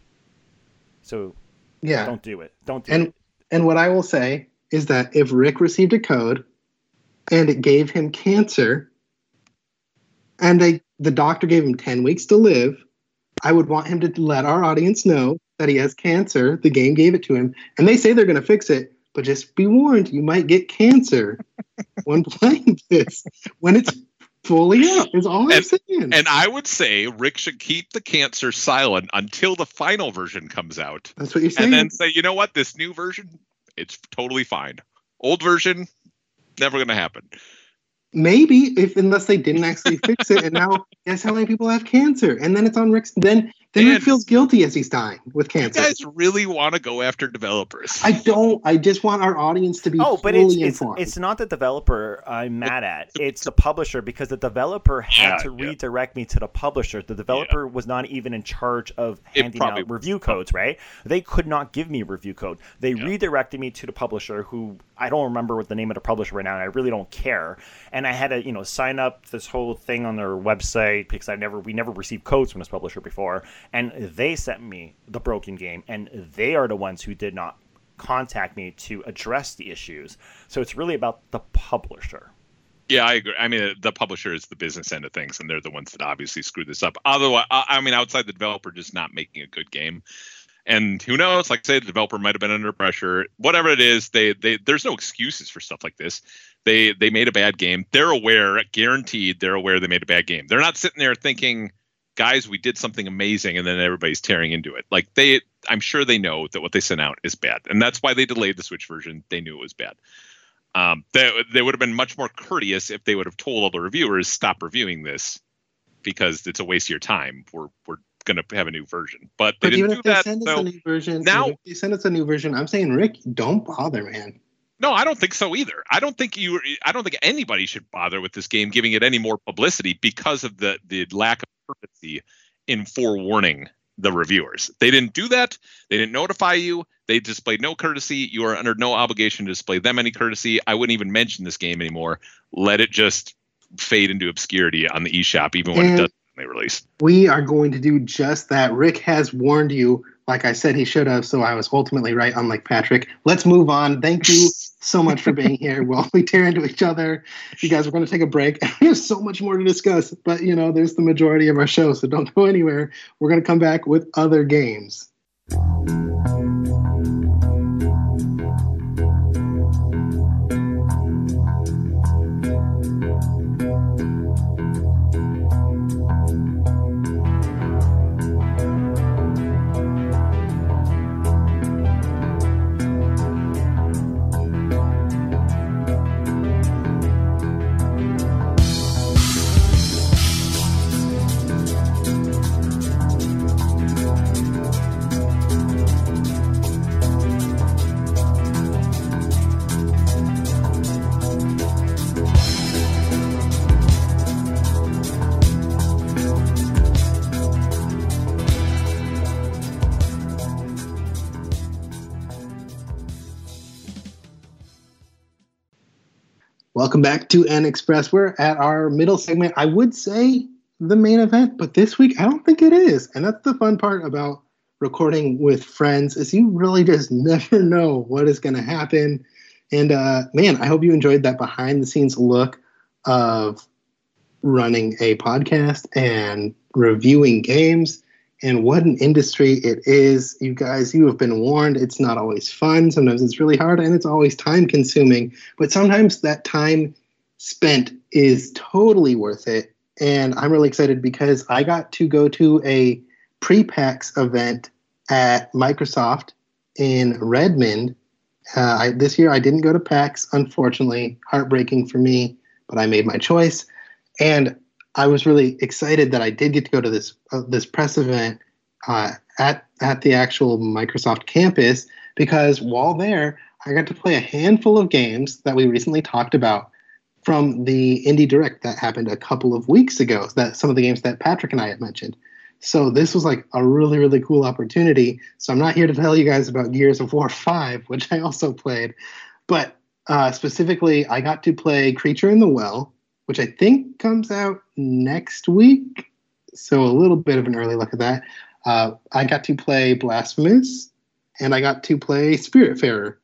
So yeah, don't do it. Don't do it. And what I will say is that if Rick received a code and it gave him cancer and the doctor gave him 10 weeks to live, I would want him to let our audience know that he has cancer. The game gave it to him and they say they're going to fix it, but just be warned, you might get cancer when playing this, when it's fully out, is all I'm saying. And I would say Rick should keep the cancer silent until the final version comes out. That's what you're saying. And then say, you know what, this new version, it's totally fine. Old version, never going to happen. Maybe, unless they didn't actually fix it, and now guess how many people have cancer? And then it's on Rick's. Then Rick feels guilty as he's dying with cancer. You guys really want to go after developers? I don't. I just want our audience to be fully informed. It's not the developer I'm mad at. It's the publisher, because the developer had to redirect me to the publisher. The developer was not even in charge of handing out review codes, right? They could not give me a review code. They redirected me to the publisher, who I don't remember what the name of the publisher right now, and I really don't care. And I had to, sign up this whole thing on their website because we never received codes from this publisher before. And they sent me the broken game, and they are the ones who did not contact me to address the issues. So it's really about the publisher. Yeah, I agree. I mean, the publisher is the business end of things, and they're the ones that obviously screwed this up. Otherwise, I mean, outside the developer just not making a good game. And who knows? Like I say, the developer might have been under pressure. Whatever it is, there's no excuses for stuff like this. They made a bad game. They're aware, guaranteed, they're aware they made a bad game. They're not sitting there thinking, guys, we did something amazing, and then everybody's tearing into it. Like I'm sure they know that what they sent out is bad, and that's why they delayed the Switch version. They knew it was bad. They would have been much more courteous if they would have told all the reviewers, stop reviewing this because it's a waste of your time. We're going to have a new version, but they didn't do that. Send us a new version, now if they send us a new version, I'm saying, Rick, don't bother, man. No, I don't think so either. I don't think anybody should bother with this game, giving it any more publicity because of the lack of courtesy in forewarning the reviewers. They didn't do that. They didn't notify you. They displayed no courtesy. You are under no obligation to display them any courtesy. I wouldn't even mention this game anymore. Let it just fade into obscurity on the eShop, even when it does when they release. We are going to do just that. Rick has warned you, like I said he should have, so I was ultimately right, unlike Patrick. Let's move on. Thank you so much for being here while we tear into each other. You guys, we're going to take a break. We have so much more to discuss, but, there's the majority of our show, so don't go anywhere. We're going to come back with other games. Welcome back to N Express. We're at our middle segment. I would say the main event, but this week I don't think it is. And that's the fun part about recording with friends is you really just never know what is going to happen. And man, I hope you enjoyed that behind the scenes look of running a podcast and reviewing games and what an industry it is. You guys, you have been warned. It's not always fun. Sometimes it's really hard and it's always time consuming, but sometimes that time spent is totally worth it. And I'm really excited because I got to go to a pre-PAX event at Microsoft in Redmond. This year I didn't go to PAX, unfortunately. Heartbreaking for me, but I made my choice. And I was really excited that I did get to go to this press event at the actual Microsoft campus because while there, I got to play a handful of games that we recently talked about from the Indie Direct that happened a couple of weeks ago. That some of the games that Patrick and I had mentioned. So this was like a really, really cool opportunity. So I'm not here to tell you guys about Gears of War 5, which I also played, but specifically, I got to play Creature in the Well, which I think comes out next week. So a little bit of an early look at that. I got to play Blasphemous, and I got to play Spiritfarer.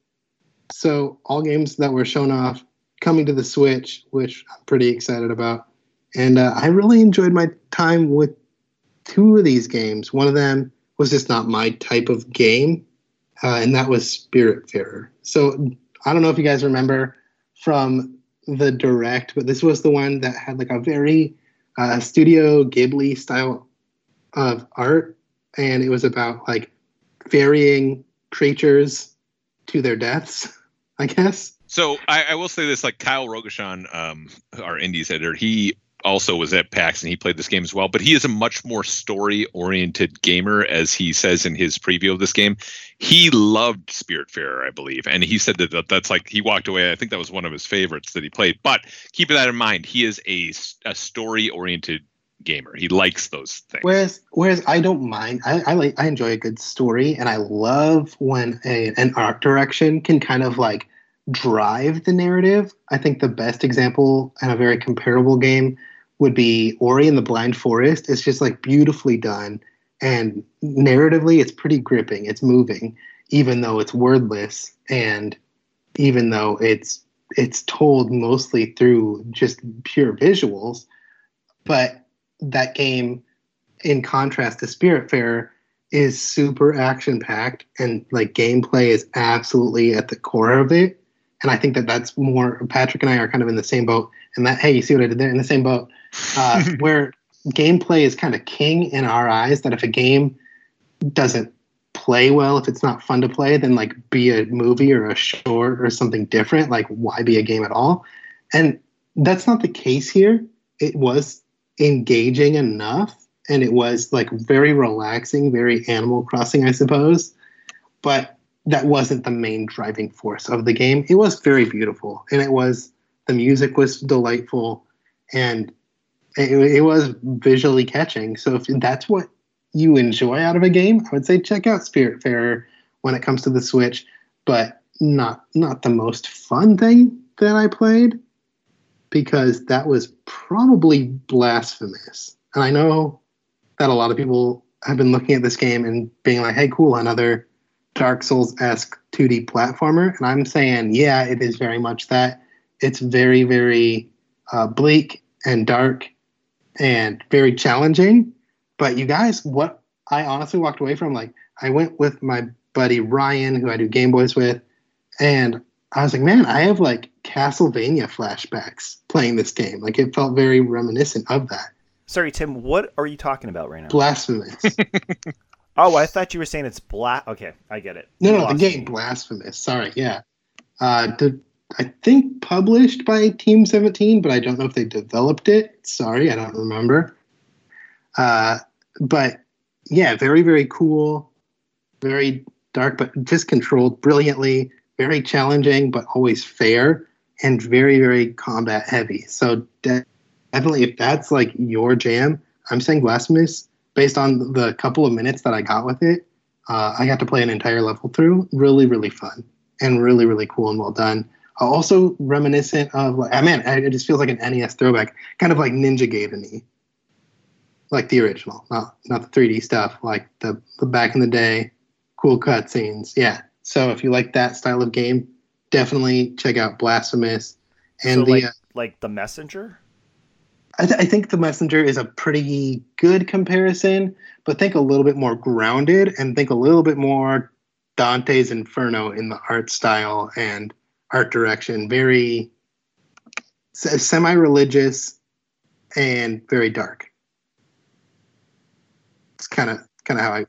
So all games that were shown off coming to the Switch, which I'm pretty excited about. And I really enjoyed my time with two of these games. One of them was just not my type of game, and that was Spiritfarer. So I don't know if you guys remember from the Direct, but this was the one that had like a very Studio Ghibli style of art, and it was about like ferrying creatures to their deaths, I guess. So I will say this, like Kyle Rogashan, our Indies editor, he also was at PAX and he played this game as well, but he is a much more story-oriented gamer, as he says in his preview of this game. He loved Spiritfarer, I believe, and he said that's like, he walked away, I think that was one of his favorites that he played. But keep that in mind, he is a story-oriented gamer. He likes those things. Whereas I don't mind. I enjoy a good story, and I love when an art direction can kind of like drive the narrative. I think the best example and a very comparable game would be Ori and the Blind Forest. It's just like beautifully done, and narratively it's pretty gripping. It's moving, even though it's wordless, and even though it's told mostly through just pure visuals. But that game, in contrast to Spiritfarer, is super action-packed, and like gameplay is absolutely at the core of it. And I think that's more, Patrick and I are kind of in the same boat. And that, hey, you see what I did there? In the same boat. Where gameplay is kind of king in our eyes, that if a game doesn't play well, if it's not fun to play, then like be a movie or a short or something different. Like, why be a game at all? And that's not the case here. It was engaging enough, and it was like very relaxing, very Animal Crossing, I suppose. But that wasn't the main driving force of the game. It was very beautiful, and the music was delightful, and it was visually catching. So if that's what you enjoy out of a game, I would say check out Spiritfarer when it comes to the Switch, but not the most fun thing that I played, because that was probably Blasphemous. And I know that a lot of people have been looking at this game and being like, hey, cool, another Dark Souls-esque 2D platformer. And I'm saying, yeah, it is very much that. It's very, very bleak and dark and very challenging. But you guys, what I honestly walked away from, like, I went with my buddy Ryan, who I do Game Boys with, and I was like, man, I have like Castlevania flashbacks playing this game. Like, it felt very reminiscent of that. Sorry, Tim, what are you talking about right now? Blasphemous. Oh, I thought you were saying it's Okay, I get it. No, the game Blasphemous. Sorry, yeah. I think published by Team 17, but I don't know if they developed it. Sorry, I don't remember. But yeah, very, very cool. Very dark, but just controlled brilliantly. Very challenging, but always fair. And very, very combat heavy. So definitely, if that's like your jam, I'm saying Blasphemous. Based on the couple of minutes that I got with it, I got to play an entire level through. Really, really fun. And really, really cool and well done. Also reminiscent of, like, it just feels like an NES throwback. Kind of like Ninja Gaiden-y. Like the original. Not the 3D stuff. Like the back in the day. Cool cutscenes. Yeah. So if you like that style of game, definitely check out Blasphemous. And so like The Messenger? I think The Messenger is a pretty good comparison, but think a little bit more grounded and think a little bit more Dante's Inferno in the art style and art direction. Very semi-religious and very dark. It's kind of how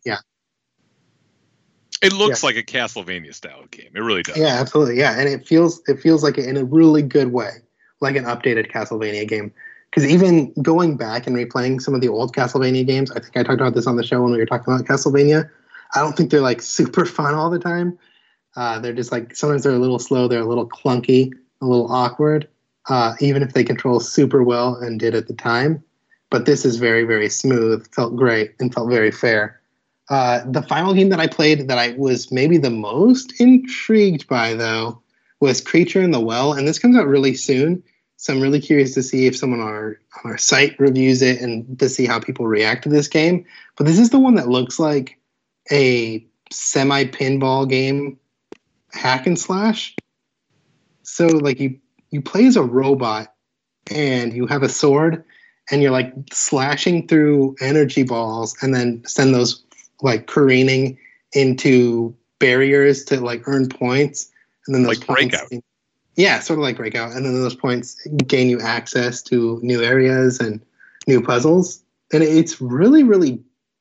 It looks like a Castlevania style game. It really does. Yeah, absolutely. Yeah, and it feels like it in a really good way, like an updated Castlevania game. Because even going back and replaying some of the old Castlevania games, I think I talked about this on the show when we were talking about Castlevania. I don't think they're like super fun all the time. They're just like, sometimes they're a little slow, they're a little clunky, a little awkward, even if they control super well and did at the time. But this is very, very smooth, felt great, and felt very fair. The final game that I played that I was maybe the most intrigued by, though, was Creature in the Well, and this comes out really soon. So I'm really curious to see if someone on our site reviews it and to see how people react to this game. But this is the one that looks like a semi-pinball game, hack and slash. So like you play as a robot and you have a sword and you're like slashing through energy balls and then send those like careening into barriers to like earn points. And then those like points, Breakout. Yeah, sort of like Breakout. And then those points gain you access to new areas and new puzzles. And it's really, really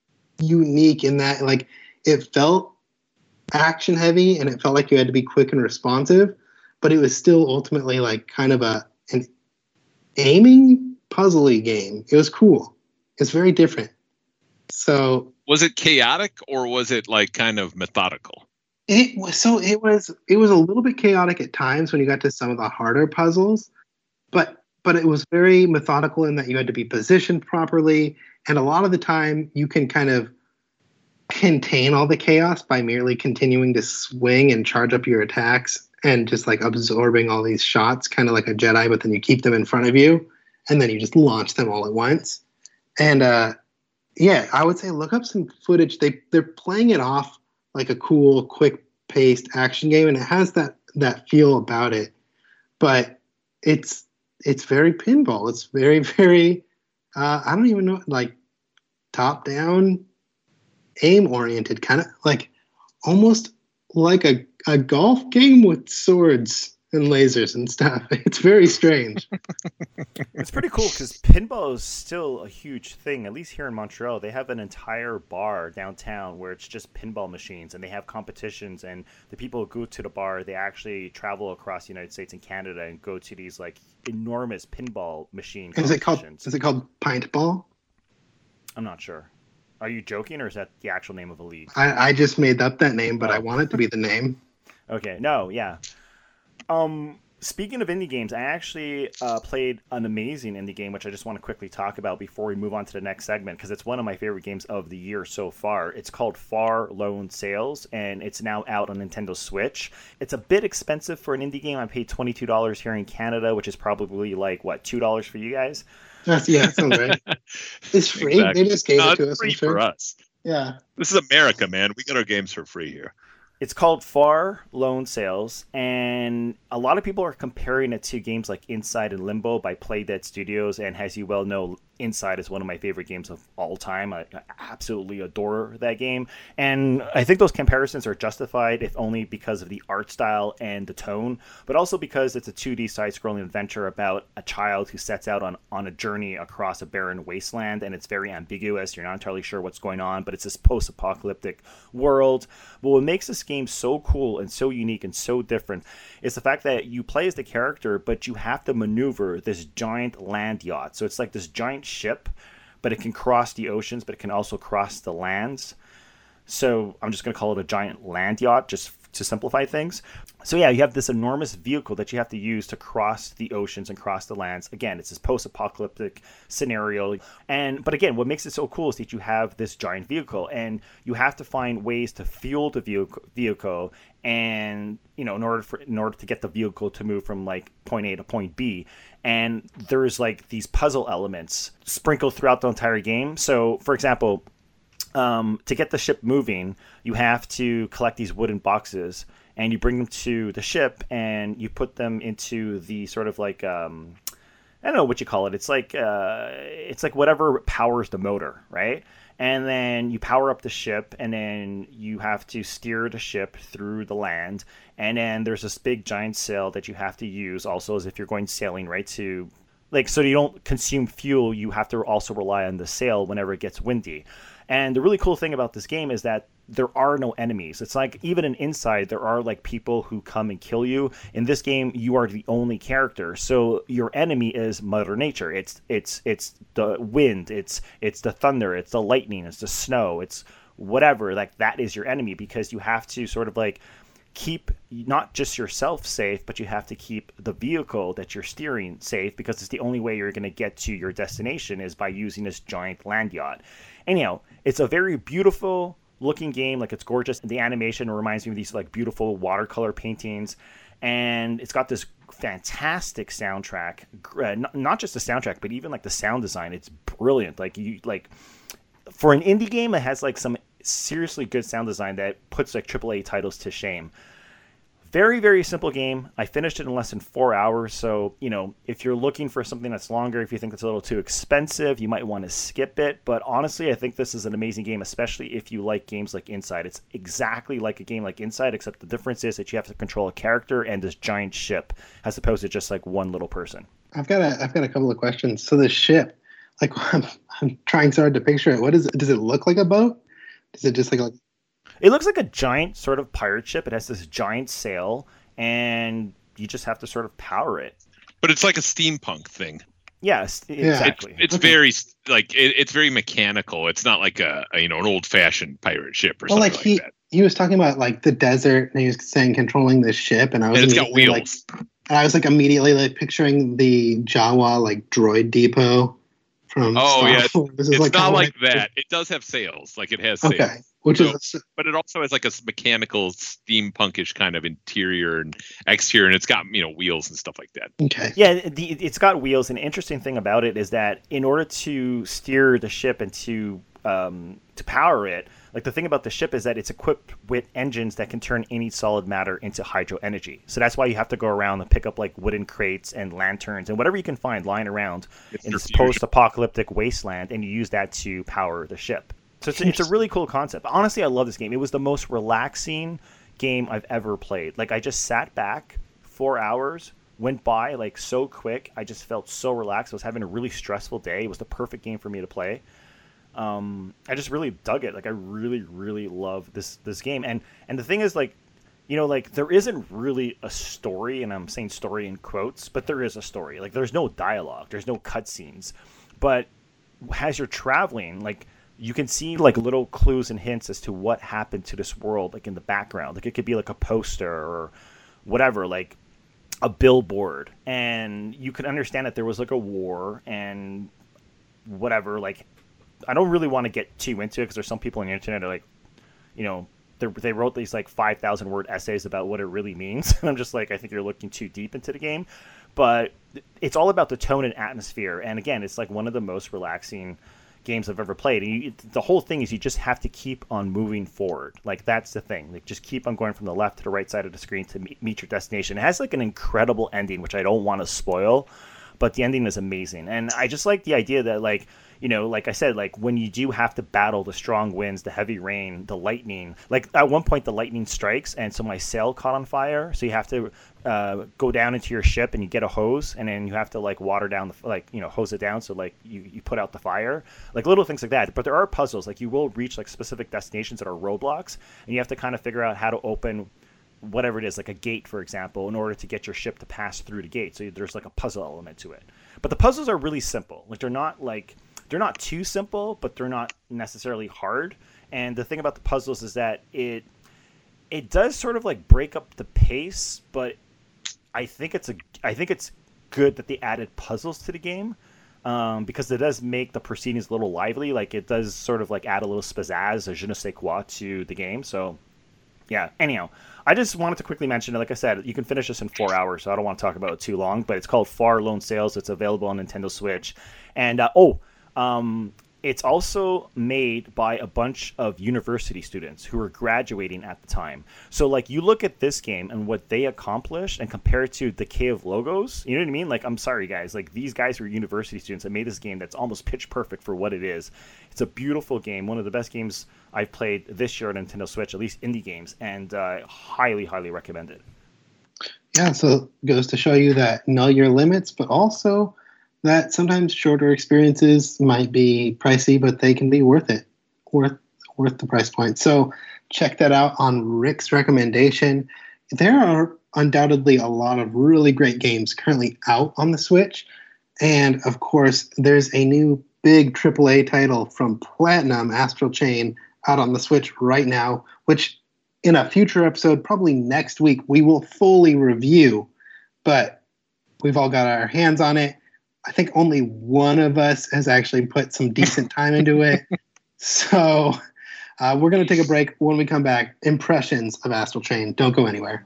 unique in that, like, it felt action heavy and it felt like you had to be quick and responsive, but it was still ultimately like kind of an aiming puzzle-y game. It was cool. It's very different. So was it chaotic or was it like kind of methodical? It was a little bit chaotic at times when you got to some of the harder puzzles, but it was very methodical in that you had to be positioned properly, and a lot of the time you can kind of contain all the chaos by merely continuing to swing and charge up your attacks and just like absorbing all these shots, kind of like a Jedi, but then you keep them in front of you and then you just launch them all at once. And yeah, I would say look up some footage. They're playing it off like a cool, quick-paced action game, and it has that feel about it. But it's very pinball. It's very, very I don't even know, like top-down, aim-oriented, kind of like almost like a golf game with swords and lasers and stuff. It's very strange. It's pretty cool because pinball is still a huge thing, at least here in Montreal. They have an entire bar downtown where it's just pinball machines, and they have competitions, and the people who go to the bar, they actually travel across the United States and Canada and go to these like enormous pinball machine competitions. Is it called Pintball? I'm not sure. Are you joking, or is that the actual name of a league? I just made up that name, but I want it to be the name. Okay, no, yeah. Speaking of indie games, I actually played an amazing indie game, which I just want to quickly talk about before we move on to the next segment, because it's one of my favorite games of the year so far. It's called Far Lone Sales, and it's now out on Nintendo Switch. It's a bit expensive for an indie game. I paid $22 here in Canada, which is probably like, what, $2 for you guys? Yeah, that sounds right. It's free. Exactly. They just gave it to us. Free I'm sure. for us. Yeah. This is America, man. We get our games for free here. It's called Far Lone Sales, and a lot of people are comparing it to games like Inside and Limbo by Playdead Studios, and as you well know, Inside is one of my favorite games of all time. I absolutely adore that game, and I think those comparisons are justified, if only because of the art style and the tone, but also because it's a 2D side-scrolling adventure about a child who sets out on a journey across a barren wasteland, and it's very ambiguous. You're not entirely sure what's going on, but it's this post-apocalyptic world. But what makes this game so cool and so unique and so different is the fact that you play as the character, but you have to maneuver this giant land yacht. So it's like this giant ship, but it can cross the oceans, but it can also cross the lands. So I'm just going to call it a giant land yacht, just to simplify things. So yeah, you have this enormous vehicle that you have to use to cross the oceans and cross the lands. Again, it's this post-apocalyptic scenario. But again, what makes it so cool is that you have this giant vehicle, and you have to find ways to fuel the vehicle, and in order to get the vehicle to move from like point A to point B. And there's like these puzzle elements sprinkled throughout the entire game. So, for example, to get the ship moving, you have to collect these wooden boxes, and you bring them to the ship, and you put them into the sort of like I don't know what you call it. It's like whatever powers the motor, right? And then you power up the ship, and then you have to steer the ship through the land. And then there's this big giant sail that you have to use also, as if you're going sailing, right? So you don't consume fuel, you have to also rely on the sail whenever it gets windy. And the really cool thing about this game is that there are no enemies. It's like, even in Inside, there are like people who come and kill you. In this game, you are the only character. So your enemy is Mother Nature. It's the wind. It's the thunder. It's the lightning. It's the snow. It's whatever. Like, that is your enemy, because you have to sort of like keep not just yourself safe, but you have to keep the vehicle that you're steering safe, because it's the only way you're going to get to your destination is by using this giant land yacht. Anyhow, it's a very beautiful looking game. Like, it's gorgeous. The animation reminds me of these like beautiful watercolor paintings, and it's got this fantastic soundtrack. Not just the soundtrack, but even like the sound design. It's brilliant. For an indie game, it has like some seriously good sound design that puts like AAA titles to shame. Very, very simple game. I finished it in less than 4 hours. So, if you're looking for something that's longer, if you think it's a little too expensive, you might want to skip it. But honestly, I think this is an amazing game, especially if you like games like Inside. It's exactly like a game like Inside, except the difference is that you have to control a character and this giant ship, as opposed to just like one little person. I've got a couple of questions. So the ship, like, I'm trying so hard to picture it. What is it? Does it look like a boat? Is it just like It looks like a giant sort of pirate ship. It has this giant sail, and you just have to sort of power it. But it's like a steampunk thing. Yes, exactly. It's Okay. very like it's very mechanical. It's not like an old fashioned pirate ship or something like that. he was talking about like the desert, and he was saying controlling the ship, and I was And it's got immediately, wheels. immediately like picturing the Jawa like droid depot from Star Yeah, Wars. it's like not how like I- that. It does have sails. Like, it has sails. Okay, which is But it also has like a mechanical steampunkish kind of interior and exterior, and it's got wheels and stuff like that. okay. Yeah, it's got wheels. And the interesting thing about it is that in order to steer the ship and to power it, like, the thing about the ship is that it's equipped with engines that can turn any solid matter into hydro energy. So that's why you have to go around and pick up like wooden crates and lanterns and whatever you can find lying around It's in this fusion. post-apocalyptic wasteland, and you use that to power the ship. So it's a really cool concept. Honestly, I love this game. It was the most relaxing game I've ever played. Like, I just sat back, 4 hours went by like so quick. I just felt so relaxed. I was having a really stressful day. It was the perfect game for me to play. I just really dug it. Like, I really, really love this game. And the thing is, like, there isn't really a story, and I'm saying story in quotes, but there is a story. Like, there's no dialogue, there's no cutscenes. But as you're traveling, like, you can see like little clues and hints as to what happened to this world, like in the background. Like it could be like a poster or whatever, like a billboard, and you can understand that there was like a war and whatever. Like, I don't really want to get too into it because there's some people on the internet that are like, you know, they wrote these like 5,000 word essays about what it really means. And I'm just like, I think you're looking too deep into the game. But it's all about the tone and atmosphere. And again, it's like one of the most relaxing games I've ever played. And the whole thing is you just have to keep on moving forward. Like, that's the thing. Like, just keep on going from the left to the right side of the screen to meet your destination. It has like an incredible ending, which I don't want to spoil, but the ending is amazing. And I just like the idea that, like, you know, like I said, like when you do have to battle the strong winds, the heavy rain, the lightning, like at one point the lightning strikes and so my sail caught on fire. So you have to go down into your ship and you get a hose and then you have to like water down, hose it down. So like you put out the fire, like little things like that. But there are puzzles, like you will reach like specific destinations that are roadblocks and you have to kind of figure out how to open whatever it is, like a gate, for example, in order to get your ship to pass through the gate. So there's like a puzzle element to it. But the puzzles are really simple. Like they're not too simple, but they're not necessarily hard. And the thing about the puzzles is that it does sort of like break up the pace, but I think it's good that they added puzzles to the game, because it does make the proceedings a little lively. Like it does sort of like add a little pizzazz, a je ne sais quoi to the game. So yeah. Anyhow, I just wanted to quickly mention it. Like I said, you can finish this in 4 hours, so I don't want to talk about it too long. But it's called Far Lone Sails. It's available on Nintendo Switch, and it's also made by a bunch of university students who are graduating at the time. So, like, you look at this game and what they accomplished and compare it to the Cave of Logos, you know what I mean? Like, I'm sorry, guys. Like, these guys were university students that made this game that's almost pitch perfect for what it is. It's a beautiful game, one of the best games I've played this year on Nintendo Switch, at least indie games, and highly, highly recommend it. Yeah, so it goes to show you that know your limits, but also that sometimes shorter experiences might be pricey, but they can be worth it, worth the price point. So check that out on Rick's recommendation. There are undoubtedly a lot of really great games currently out on the Switch. And of course, there's a new big AAA title from Platinum, Astral Chain, out on the Switch right now, which in a future episode, probably next week, we will fully review. But we've all got our hands on it. I think only one of us has actually put some decent time into it. So we're going to take a break. When we come back, impressions of Astral Chain. Don't go anywhere.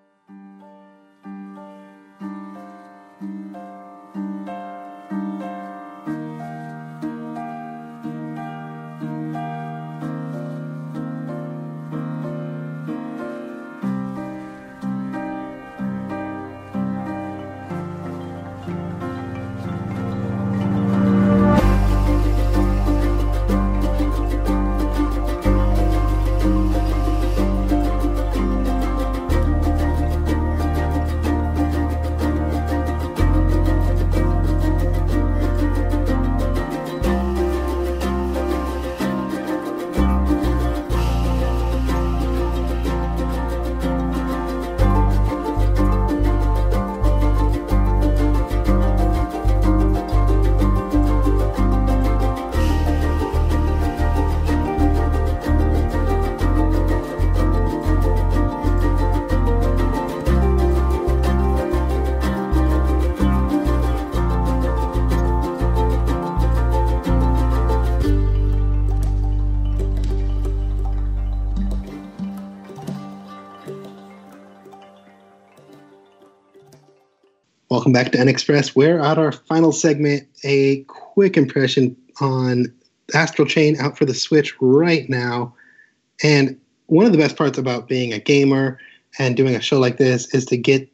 Welcome back to NXpress. We're at our final segment, a quick impression on Astral Chain out for the Switch right now. And one of the best parts about being a gamer and doing a show like this is to get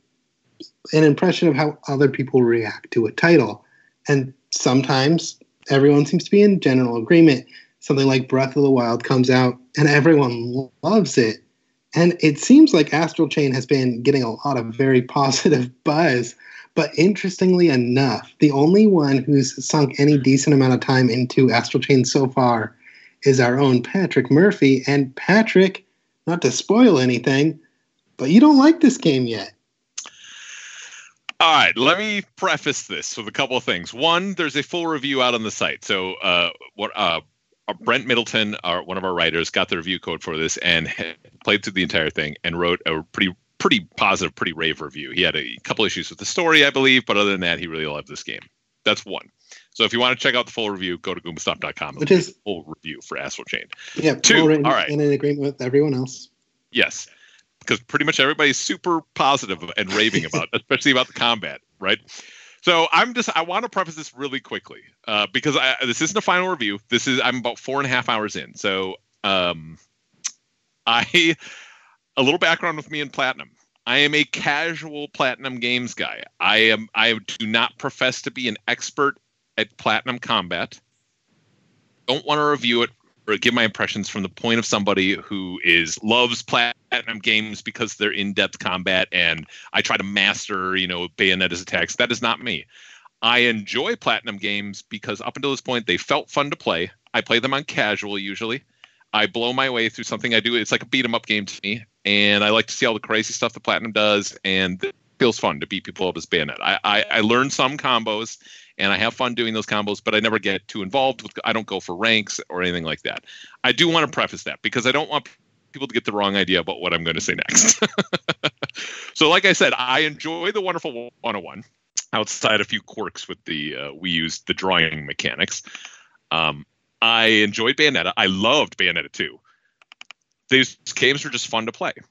an impression of how other people react to a title. And sometimes everyone seems to be in general agreement. Something like Breath of the Wild comes out and everyone loves it. And it seems like Astral Chain has been getting a lot of very positive buzz. But interestingly enough, the only one who's sunk any decent amount of time into Astral Chain so far is our own Patrick Murphy. And Patrick, not to spoil anything, but you don't like this game yet. All right, let me preface this with a couple of things. One, there's a full review out on the site. So Brent Middleton, one of our writers, got the review code for this and played through the entire thing and wrote a pretty positive, pretty rave review. He had a couple issues with the story, I believe, but other than that, he really loved this game. That's one. So if you want to check out the full review, go to goombastomp.com. Which is full review for Astral Chain. Yeah, 2. All right. And in agreement with everyone else. Yes, because pretty much everybody's super positive and raving about, especially about the combat, right? So I want to preface this really quickly because this isn't a final review. I'm about 4.5 hours in. So a little background with me in Platinum. I am a casual Platinum games guy. I do not profess to be an expert at Platinum combat. Don't want to review it or give my impressions from the point of somebody who loves Platinum games because they're in-depth combat and I try to master, Bayonetta's attacks. That is not me. I enjoy Platinum games because up until this point, they felt fun to play. I play them on casual usually. I blow my way through something I do. It's like a beat-em-up game to me. And I like to see all the crazy stuff that Platinum does. And it feels fun to beat people up as Bayonetta. I learn some combos and I have fun doing those combos, but I never get too involved. I don't go for ranks or anything like that. I do want to preface that because I don't want people to get the wrong idea about what I'm going to say next. So like I said, I enjoy the Wonderful 101 outside a few quirks with we used the drawing mechanics. I enjoyed Bayonetta. I loved Bayonetta 2. These games were just fun to play.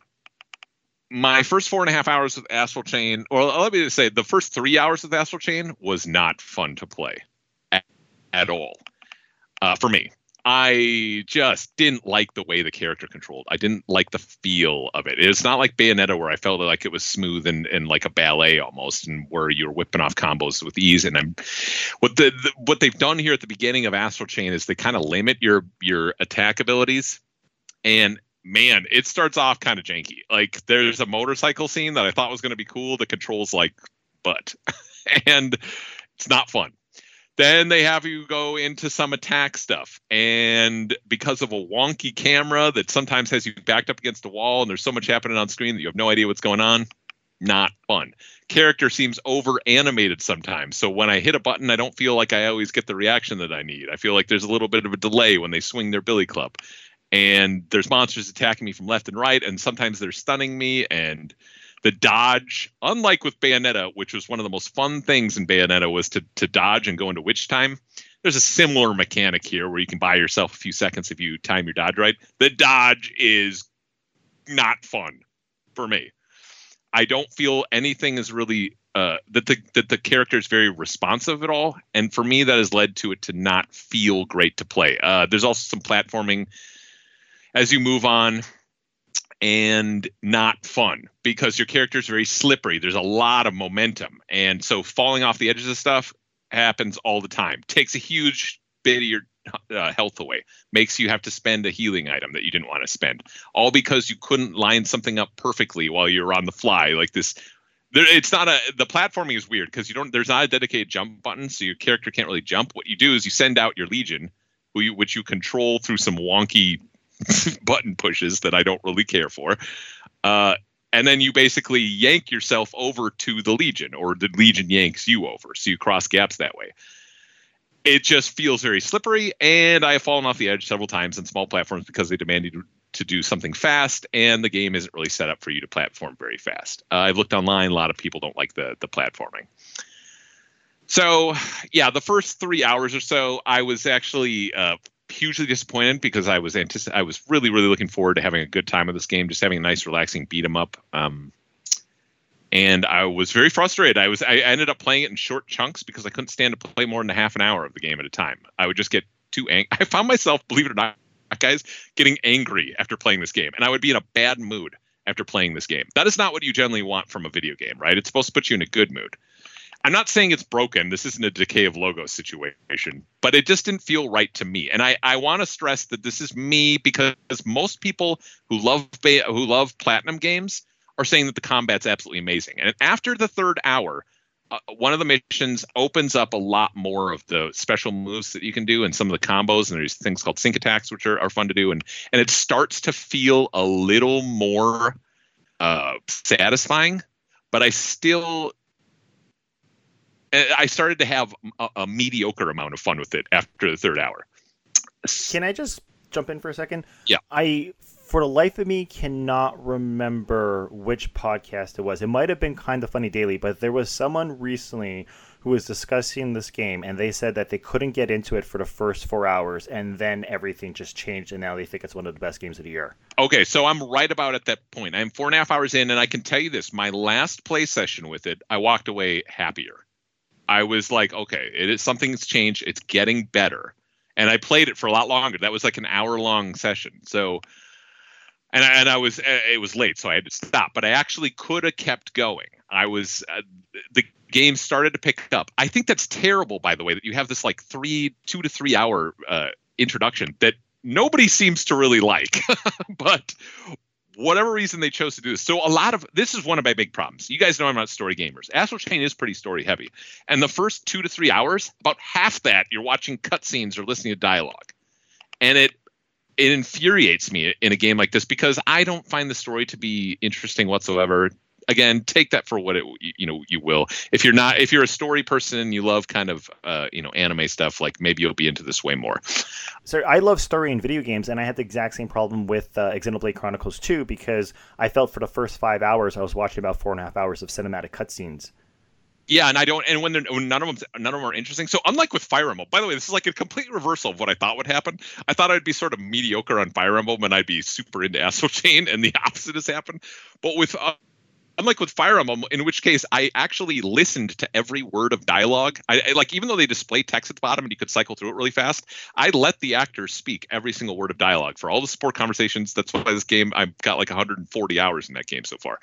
My first 4.5 hours with Astral Chain, or let me just say, the first 3 hours of Astral Chain was not fun to play at all for me. I just didn't like the way the character controlled. I didn't like the feel of it. It's not like Bayonetta where I felt like it was smooth and like a ballet almost, and where you're whipping off combos with ease. And what they've done here at the beginning of Astral Chain is they kind of limit your attack abilities. And man, it starts off kind of janky. Like there's a motorcycle scene that I thought was going to be cool. The controls like butt, and it's not fun. Then they have you go into some attack stuff. And because of a wonky camera that sometimes has you backed up against a wall and there's so much happening on screen that you have no idea what's going on, not fun. Character seems over animated sometimes. So when I hit a button, I don't feel like I always get the reaction that I need. I feel like there's a little bit of a delay when they swing their billy club. And there's monsters attacking me from left and right. And sometimes they're stunning me. And the dodge, unlike with Bayonetta, which was one of the most fun things in Bayonetta, was to dodge and go into witch time. There's a similar mechanic here where you can buy yourself a few seconds if you time your dodge right. The dodge is not fun for me. I don't feel anything is really that the character is very responsive at all. And for me, that has led to it to not feel great to play. There's also some platforming as you move on, and not fun because your character is very slippery. There's a lot of momentum. And so falling off the edges of stuff happens all the time. Takes a huge bit of your health away. Makes you have to spend a healing item that you didn't want to spend. All because you couldn't line something up perfectly while you're on the fly like this. The platforming is weird because there's not a dedicated jump button, so your character can't really jump. What you do is you send out your Legion, which you control through some wonky button pushes that I don't really care for. And then you basically yank yourself over to the Legion, or the Legion yanks you over. So you cross gaps that way. It just feels very slippery, and I have fallen off the edge several times on small platforms because they demand you to do something fast, and the game isn't really set up for you to platform very fast. I've looked online. A lot of people don't like the platforming. So, yeah, the first 3 hours or so, I was actually hugely disappointed because I was really, really looking forward to having a good time with this game, just having a nice, relaxing beat 'em up. And I was very frustrated. I ended up playing it in short chunks because I couldn't stand to play more than a half an hour of the game at a time. I would just get too angry. I found myself, believe it or not, guys, getting angry after playing this game, and I would be in a bad mood after playing this game. That is not what you generally want from a video game, right? It's supposed to put you in a good mood. I'm not saying it's broken. This isn't a Decay of Logos situation, but it just didn't feel right to me. And I want to stress that this is me because most people who love Platinum games are saying that the combat's absolutely amazing. And after the third hour, one of the missions opens up a lot more of the special moves that you can do and some of the combos. And there's things called sync attacks, which are fun to do. And it starts to feel a little more satisfying, but I started to have a mediocre amount of fun with it after the third hour. Can I just jump in for a second? Yeah. I, for the life of me, cannot remember which podcast it was. It might have been Kind of Funny Daily, but there was someone recently who was discussing this game, and they said that they couldn't get into it for the first 4 hours, and then everything just changed, and now they think it's one of the best games of the year. Okay, so I'm right about at that point. I'm 4.5 hours in, and I can tell you this. My last play session with it, I walked away happier. I was like, okay, something's changed. It's getting better. And I played it for a lot longer. That was like an hour-long session. So, and it was late, so I had to stop. But I actually could have kept going. The game started to pick up. I think that's terrible, by the way, that you have this like 2 to 3 hour introduction that nobody seems to really like. But whatever reason they chose to do this. So this is one of my big problems. You guys know I'm not story gamers. Astral Chain is pretty story heavy. And the first 2 to 3 hours, about half that you're watching cutscenes or listening to dialogue. And it infuriates me in a game like this because I don't find the story to be interesting whatsoever. Again, take that for what you will. If you're a story person and you love kind of anime stuff, like maybe you'll be into this way more. So I love story in video games, and I had the exact same problem with Xenoblade Chronicles 2 because I felt for the first 5 hours I was watching about 4.5 hours of cinematic cutscenes. Yeah, and when none of them are interesting. So unlike with Fire Emblem, by the way, this is like a complete reversal of what I thought would happen. I thought I'd be sort of mediocre on Fire Emblem and I'd be super into Astral Chain, and the opposite has happened. But with unlike with Fire Emblem, in which case I actually listened to every word of dialogue. I like, even though they display text at the bottom and you could cycle through it really fast, I let the actors speak every single word of dialogue for all the support conversations. That's why this game, I've got like 140 hours in that game so far.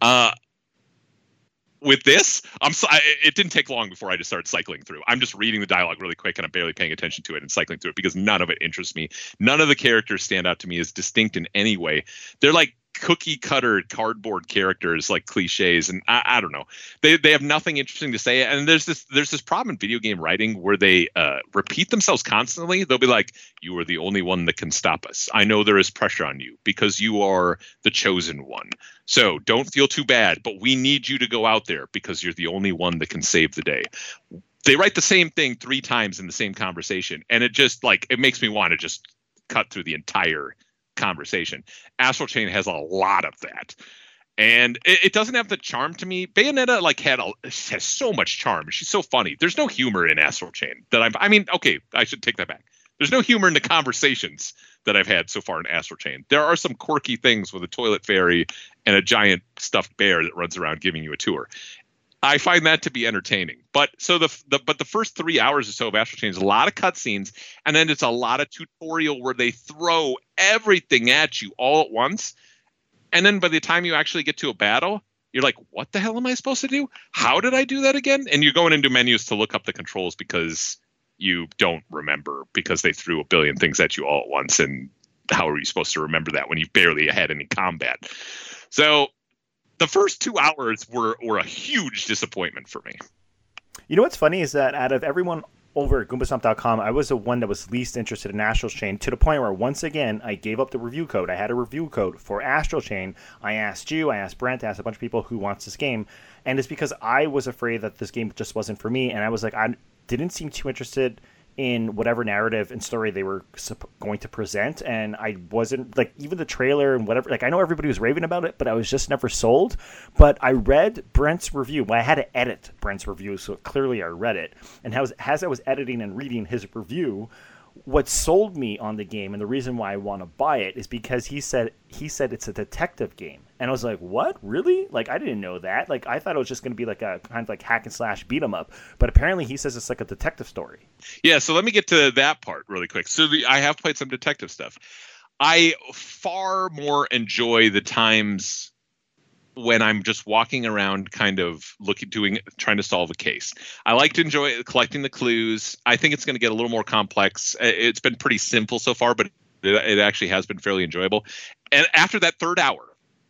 With this, it didn't take long before I just started cycling through. I'm just reading the dialogue really quick and I'm barely paying attention to it and cycling through it because none of it interests me. None of the characters stand out to me as distinct in any way. They're like cookie cutter cardboard characters, like cliches, and I don't know. They have nothing interesting to say. And there's this problem in video game writing where they repeat themselves constantly. They'll be like, "You are the only one that can stop us. I know there is pressure on you because you are the chosen one. So don't feel too bad, but we need you to go out there because you're the only one that can save the day." They write the same thing 3 times in the same conversation, and it just it makes me want to just cut through the entire conversation. Astral Chain has a lot of that, and it doesn't have the charm to me. Bayonetta has so much charm. She's so funny. There's no humor in Astral Chain I should take that back. There's no humor in the conversations that I've had so far in Astral Chain. There are some quirky things with a toilet fairy and a giant stuffed bear that runs around giving you a tour. I find that to be entertaining. But so the first 3 hours or so of Astral Chain is a lot of cutscenes, and then it's a lot of tutorial where they throw everything at you all at once. And then by the time you actually get to a battle, you're like, what the hell am I supposed to do? How did I do that again? And you're going into menus to look up the controls because you don't remember because they threw a billion things at you all at once. And how are you supposed to remember that when you barely had any combat? So the first 2 hours were a huge disappointment for me. You know what's funny is that out of everyone over at GoombaStomp.com, I was the one that was least interested in Astral Chain, to the point where once again I gave up the review code. I had a review code for Astral Chain. I asked you, I asked Brent, I asked a bunch of people who wants this game, and it's because I was afraid that this game just wasn't for me, and I was like, I didn't seem too interested in whatever narrative and story they were going to present, and I wasn't, like, even the trailer and whatever, like, I know everybody was raving about it, but I was just never sold. But I read Brent's review. Well, I had to edit Brent's review, so clearly I read it, and as I was editing and reading his review, what sold me on the game and the reason why I want to buy it is because he said it's a detective game. And I was like, what? Really? Like, I didn't know that. Like, I thought it was just going to be like a kind of like hack and slash beat 'em up. But apparently he says it's like a detective story. Yeah, so let me get to that part really quick. So I have played some detective stuff. I far more enjoy the times when I'm just walking around kind of trying to solve a case. I like to enjoy collecting the clues. I think it's going to get a little more complex. It's been pretty simple so far, but it actually has been fairly enjoyable. And after that 3rd hour,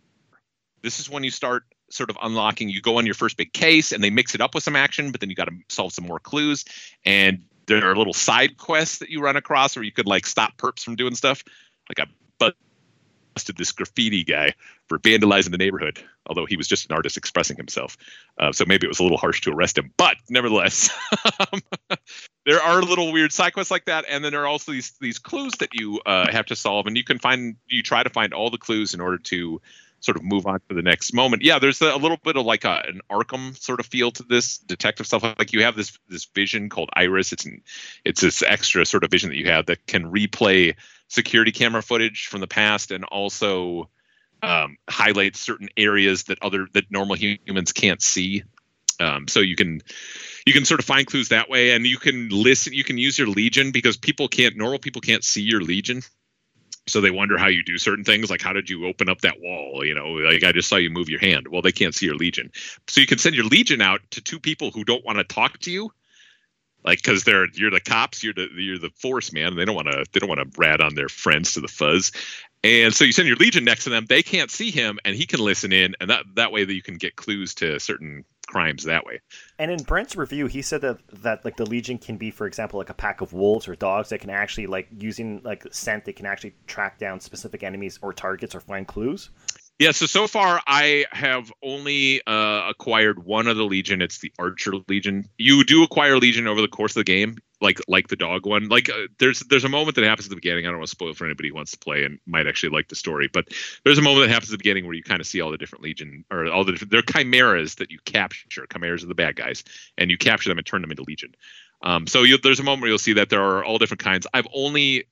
this is when you start sort of unlocking. You go on your first big case and they mix it up with some action, but then you got to solve some more clues. And there are little side quests that you run across where you could like stop perps from doing stuff. But busted this graffiti guy for vandalizing the neighborhood, although he was just an artist expressing himself. So maybe it was a little harsh to arrest him. But nevertheless, there are little weird side quests like that. And then there are also these clues that you have to solve. And you try to find all the clues in order to sort of move on to the next moment. Yeah, there's a little bit of like an Arkham sort of feel to this detective stuff. Like you have this vision called Iris. It's this extra sort of vision that you have that can replay security camera footage from the past and also highlight certain areas that normal humans can't see. So you can sort of find clues that way, and you can listen. You can use your Legion because normal people can't see your Legion. So they wonder how you do certain things, like how did you open up that wall? You know, like I just saw you move your hand. Well, they can't see your Legion. So you can send your Legion out to two people who don't want to talk to you, like because you're the cops, you're the force man. And they don't want to rat on their friends to the fuzz. And so you send your Legion next to them. They can't see him, and he can listen in, and that way that you can get clues to certain crimes that way. And in Brent's review, he said that like the Legion can be, for example, like a pack of wolves or dogs that can actually, like, using like scent, they can actually track down specific enemies or targets or find clues. Yeah, so far I have only acquired one of the Legion. It's the Archer Legion. You do acquire Legion over the course of the game, like the dog one. Like there's a moment that happens at the beginning. I don't want to spoil for anybody who wants to play and might actually like the story, but there's a moment that happens at the beginning where you kind of see all the different Legion, or all the different, they're chimeras that you capture. Chimeras are the bad guys, and you capture them and turn them into Legion. So there's a moment where you'll see that there are all different kinds. I've only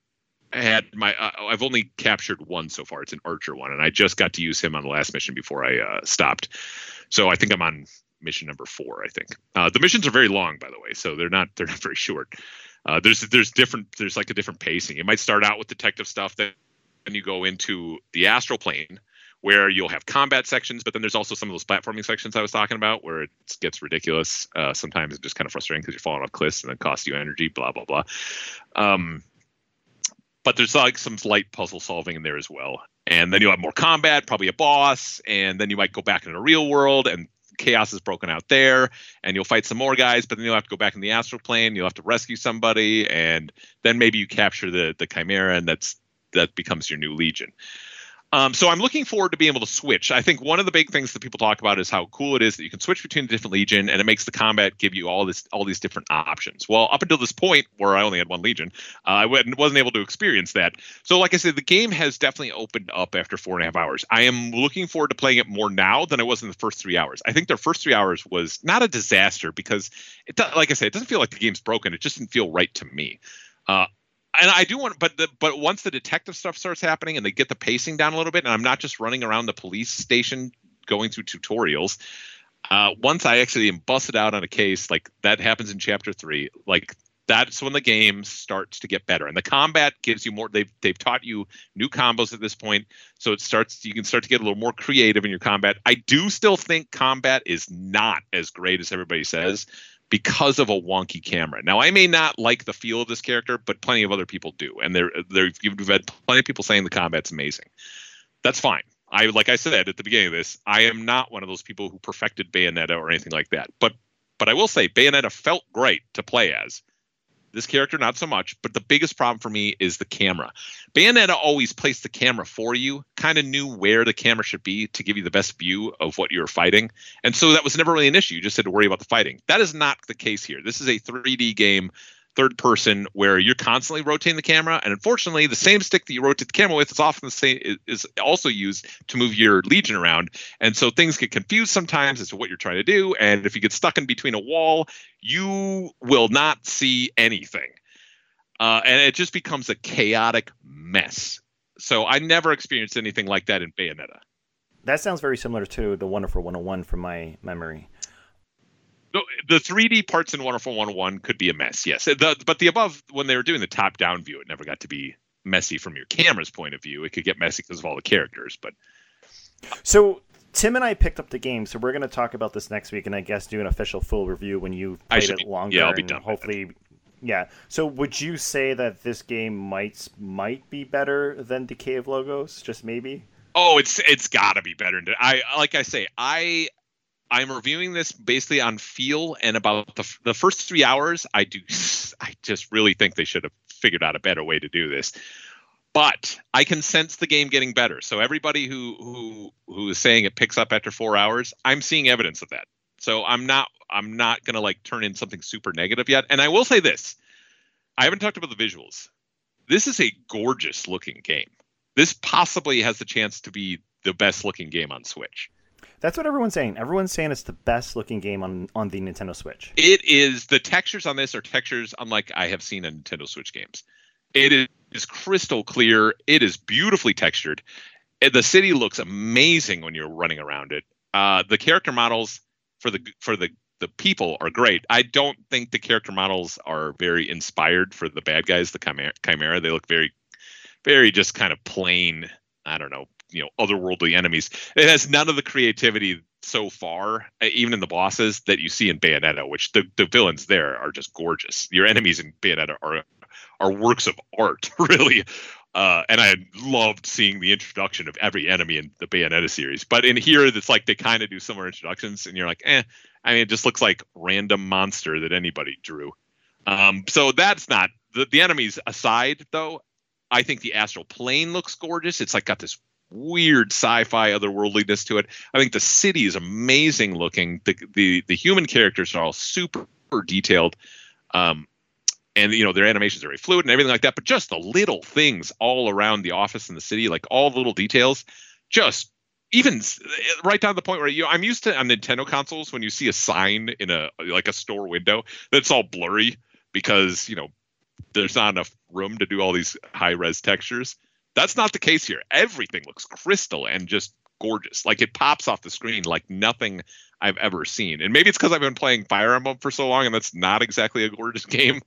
captured one so far. It's an Archer one, and I just got to use him on the last mission before I stopped. So I think I'm on mission number 4. I think the missions are very long, by the way, so they're not very short. There's like a different pacing. It might start out with detective stuff, then you go into the astral plane where you'll have combat sections, but then there's also some of those platforming sections I was talking about where it gets ridiculous. Sometimes it's just kind of frustrating because you're falling off cliffs and it costs you energy, blah blah blah. But there's like some light puzzle solving in there as well. And then you'll have more combat, probably a boss, and then you might go back into the real world and chaos is broken out there, and you'll fight some more guys, but then you'll have to go back in the astral plane, you'll have to rescue somebody, and then maybe you capture the chimera, and that becomes your new Legion. So I'm looking forward to being able to switch. I think one of the big things that people talk about is how cool it is that you can switch between the different Legion, and it makes the combat give you all these different options. Well, up until this point, where I only had one Legion, I wasn't able to experience that. So like I said, the game has definitely opened up after 4.5 hours. I am looking forward to playing it more now than I was in the first 3 hours. I think their first 3 hours was not a disaster because, like I said, it doesn't feel like the game's broken. It just didn't feel right to me. And I do want, but once the detective stuff starts happening and they get the pacing down a little bit, and I'm not just running around the police station going through tutorials. Once I actually am busted out on a case, like that happens in chapter 3, like that's when the game starts to get better, and the combat gives you more. They've taught you new combos at this point, so you can start to get a little more creative in your combat. I do still think combat is not as great as everybody says, because of a wonky camera. Now, I may not like the feel of this character, but plenty of other people do. And you've had plenty of people saying the combat's amazing. That's fine. Like I said at the beginning of this, I am not one of those people who perfected Bayonetta or anything like that. But I will say Bayonetta felt great to play as. This character, not so much, but the biggest problem for me is the camera. Bayonetta always placed the camera for you, kind of knew where the camera should be to give you the best view of what you were fighting. And so that was never really an issue. You just had to worry about the fighting. That is not the case here. This is a 3D game, third person, where you're constantly rotating the camera. And unfortunately, the same stick that you rotate the camera with is often the same, is also used to move your Legion around. And so things get confused sometimes as to what you're trying to do. And if you get stuck in between a wall, you will not see anything. And it just becomes a chaotic mess. So I never experienced anything like that in Bayonetta. That sounds very similar to the Wonderful 101 from my memory. The 3D parts in Wonderful 101 could be a mess, yes. But the above, when they were doing the top-down view, it never got to be messy from your camera's point of view. It could get messy because of all the characters. But so Tim and I picked up the game, so we're going to talk about this next week, and I guess do an official full review when you played it longer. Yeah, I'll be done. Hopefully, yeah. So would you say that this game might be better than Decay of Logos? Just maybe? Oh, it's got to be better. I'm reviewing this basically on feel, and about the first 3 hours, I just really think they should have figured out a better way to do this. But I can sense the game getting better. So everybody who is saying it picks up after 4 hours, I'm seeing evidence of that. So I'm not going to like turn in something super negative yet. And I will say this. I haven't talked about the visuals. This is a gorgeous looking game. This possibly has the chance to be the best looking game on Switch. That's what everyone's saying. Everyone's saying it's the best looking game on the Nintendo Switch. It is. The textures on this are textures unlike I have seen in Nintendo Switch games. It is crystal clear. It is beautifully textured. The city looks amazing when you're running around it. The character models for the people are great. I don't think the character models are very inspired for the bad guys, the Chimera. They look very, very just kind of plain, I don't know, otherworldly enemies. It has none of the creativity so far, even in the bosses, that you see in Bayonetta, which the villains there are just gorgeous. Your enemies in Bayonetta are works of art, really. And I loved seeing the introduction of every enemy in the Bayonetta series. But in here, it's like they kind of do similar introductions, and you're like, I mean, it just looks like random monster that anybody drew. So that's not the enemies aside, though. I think the astral plane looks gorgeous. It's like got this weird sci-fi otherworldliness to it. I think the city is amazing looking. The human characters are all super detailed. And their animations are very fluid and everything like that, but just the little things all around the office and the city, like all the little details, just even right down to the point where I'm used to on Nintendo consoles when you see a sign in a store window that's all blurry because there's not enough room to do all these high res textures. That's not the case here. Everything looks crystal and just gorgeous. Like it pops off the screen like nothing I've ever seen. And maybe it's because I've been playing Fire Emblem for so long and that's not exactly a gorgeous game.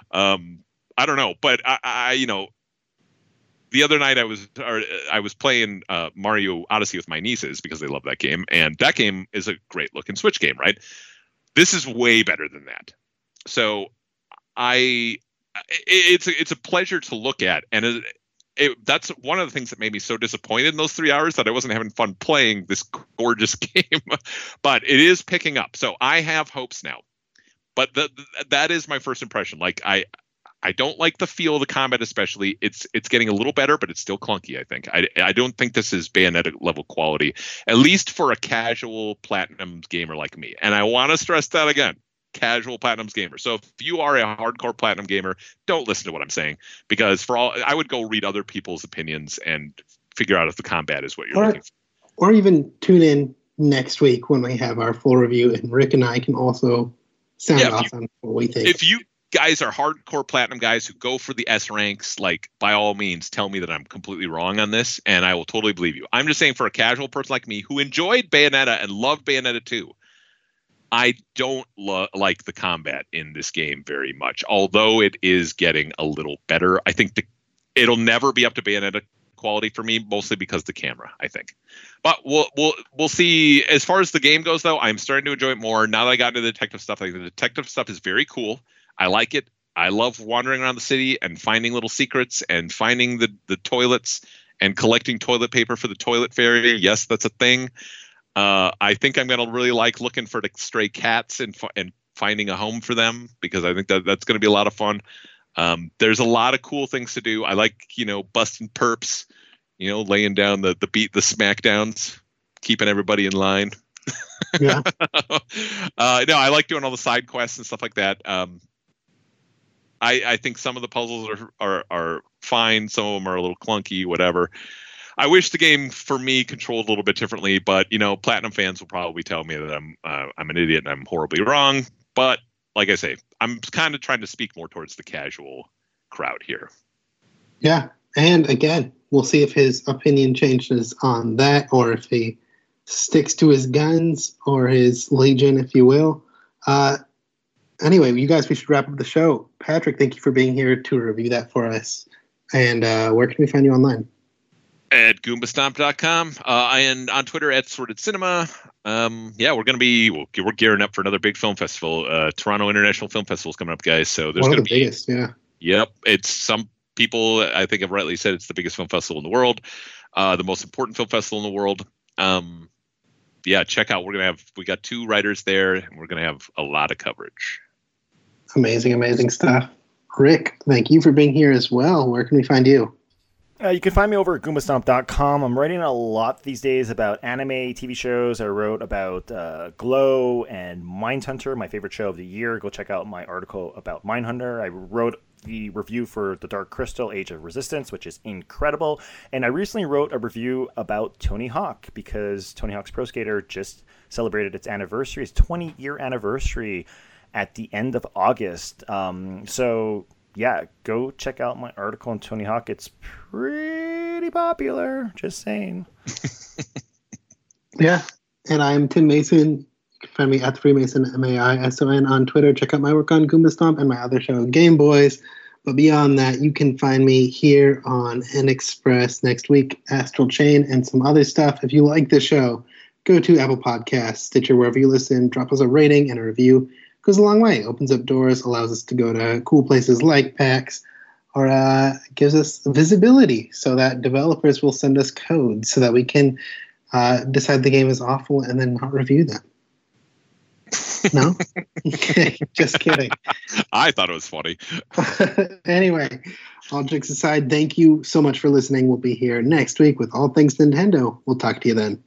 I don't know, but I the other night I was playing Mario Odyssey with my nieces because they love that game, and that game is a great looking Switch game, right? This is way better than that. So it's a pleasure to look at, and that's one of the things that made me so disappointed in those 3 hours that I wasn't having fun playing this gorgeous game. But it is picking up, so I have hopes now. But that is my first impression. Like I don't like the feel of the combat, especially. It's getting a little better, but it's still clunky, I think. I don't think this is Bayonetta level quality, at least for a casual Platinum gamer like me. And I want to stress that again. Casual Platinum gamer. So if you are a hardcore Platinum gamer, don't listen to what I'm saying, because I would go read other people's opinions and figure out if the combat is what you're looking for. Or even tune in next week when we have our full review, and Rick and I can also sound off on what we think. If you guys are hardcore Platinum guys who go for the S ranks, like by all means, tell me that I'm completely wrong on this, and I will totally believe you. I'm just saying, for a casual person like me who enjoyed Bayonetta and loved Bayonetta 2, I don't like the combat in this game very much, although it is getting a little better. I think it'll never be up to Bayonetta quality for me, mostly because the camera, I think. But we'll see. As far as the game goes, though, I'm starting to enjoy it more now that I got into the detective stuff. Like, the detective stuff is very cool. I like it. I love wandering around the city and finding little secrets and finding the toilets and collecting toilet paper for the toilet fairy. Yes, that's a thing. I think I'm going to really like looking for the stray cats and finding a home for them, because I think that's going to be a lot of fun. There's a lot of cool things to do. I like, busting perps, laying down the smackdowns, keeping everybody in line. Yeah. No, I like doing all the side quests and stuff like that. I think some of the puzzles are fine. Some of them are a little clunky, whatever. I wish the game for me controlled a little bit differently, but Platinum fans will probably tell me that I'm an idiot and I'm horribly wrong. But like I say, I'm kind of trying to speak more towards the casual crowd here. Yeah, and again, we'll see if his opinion changes on that, or if he sticks to his guns or his legion, if you will. Anyway, you guys, we should wrap up the show. Patrick, thank you for being here to review that for us. And where can we find you online? At goombastomp.com and on Twitter at Sorted Cinema. We're gearing up for another big film festival. Toronto International Film Festival is coming up, guys. So there's going to be biggest, yeah. Yep, it's some people I think have rightly said it's the biggest film festival in the world, the most important film festival in the world. Check out. We got 2 writers there, and we're gonna have a lot of coverage. Amazing stuff. Rick, thank you for being here as well. Where can we find you? You can find me over at goombastomp.com. I'm writing a lot these days about anime, TV shows. I wrote about Glow and Mindhunter, my favorite show of the year. Go check out my article about Mindhunter. I wrote the review for The Dark Crystal, Age of Resistance, which is incredible. And I recently wrote a review about Tony Hawk because Tony Hawk's Pro Skater just celebrated its anniversary, its 20-year anniversary at the end of August. Yeah, go check out my article on Tony Hawk. It's pretty popular, just saying. Yeah, and I'm Tim Mason. You can find me at Freemason, MAISON on Twitter. Check out my work on Goomba Stomp and my other show, Game Boys. But beyond that, you can find me here on N-Express next week, Astral Chain, and some other stuff. If you like the show, go to Apple Podcasts, Stitcher, wherever you listen. Drop us a rating and a review. Goes a long way. Opens up doors, allows us to go to cool places like PAX, or gives us visibility so that developers will send us codes so that we can decide the game is awful and then not review them. No? Okay, just kidding. I thought it was funny. Anyway, all jokes aside, thank you so much for listening. We'll be here next week with all things Nintendo. We'll talk to you then.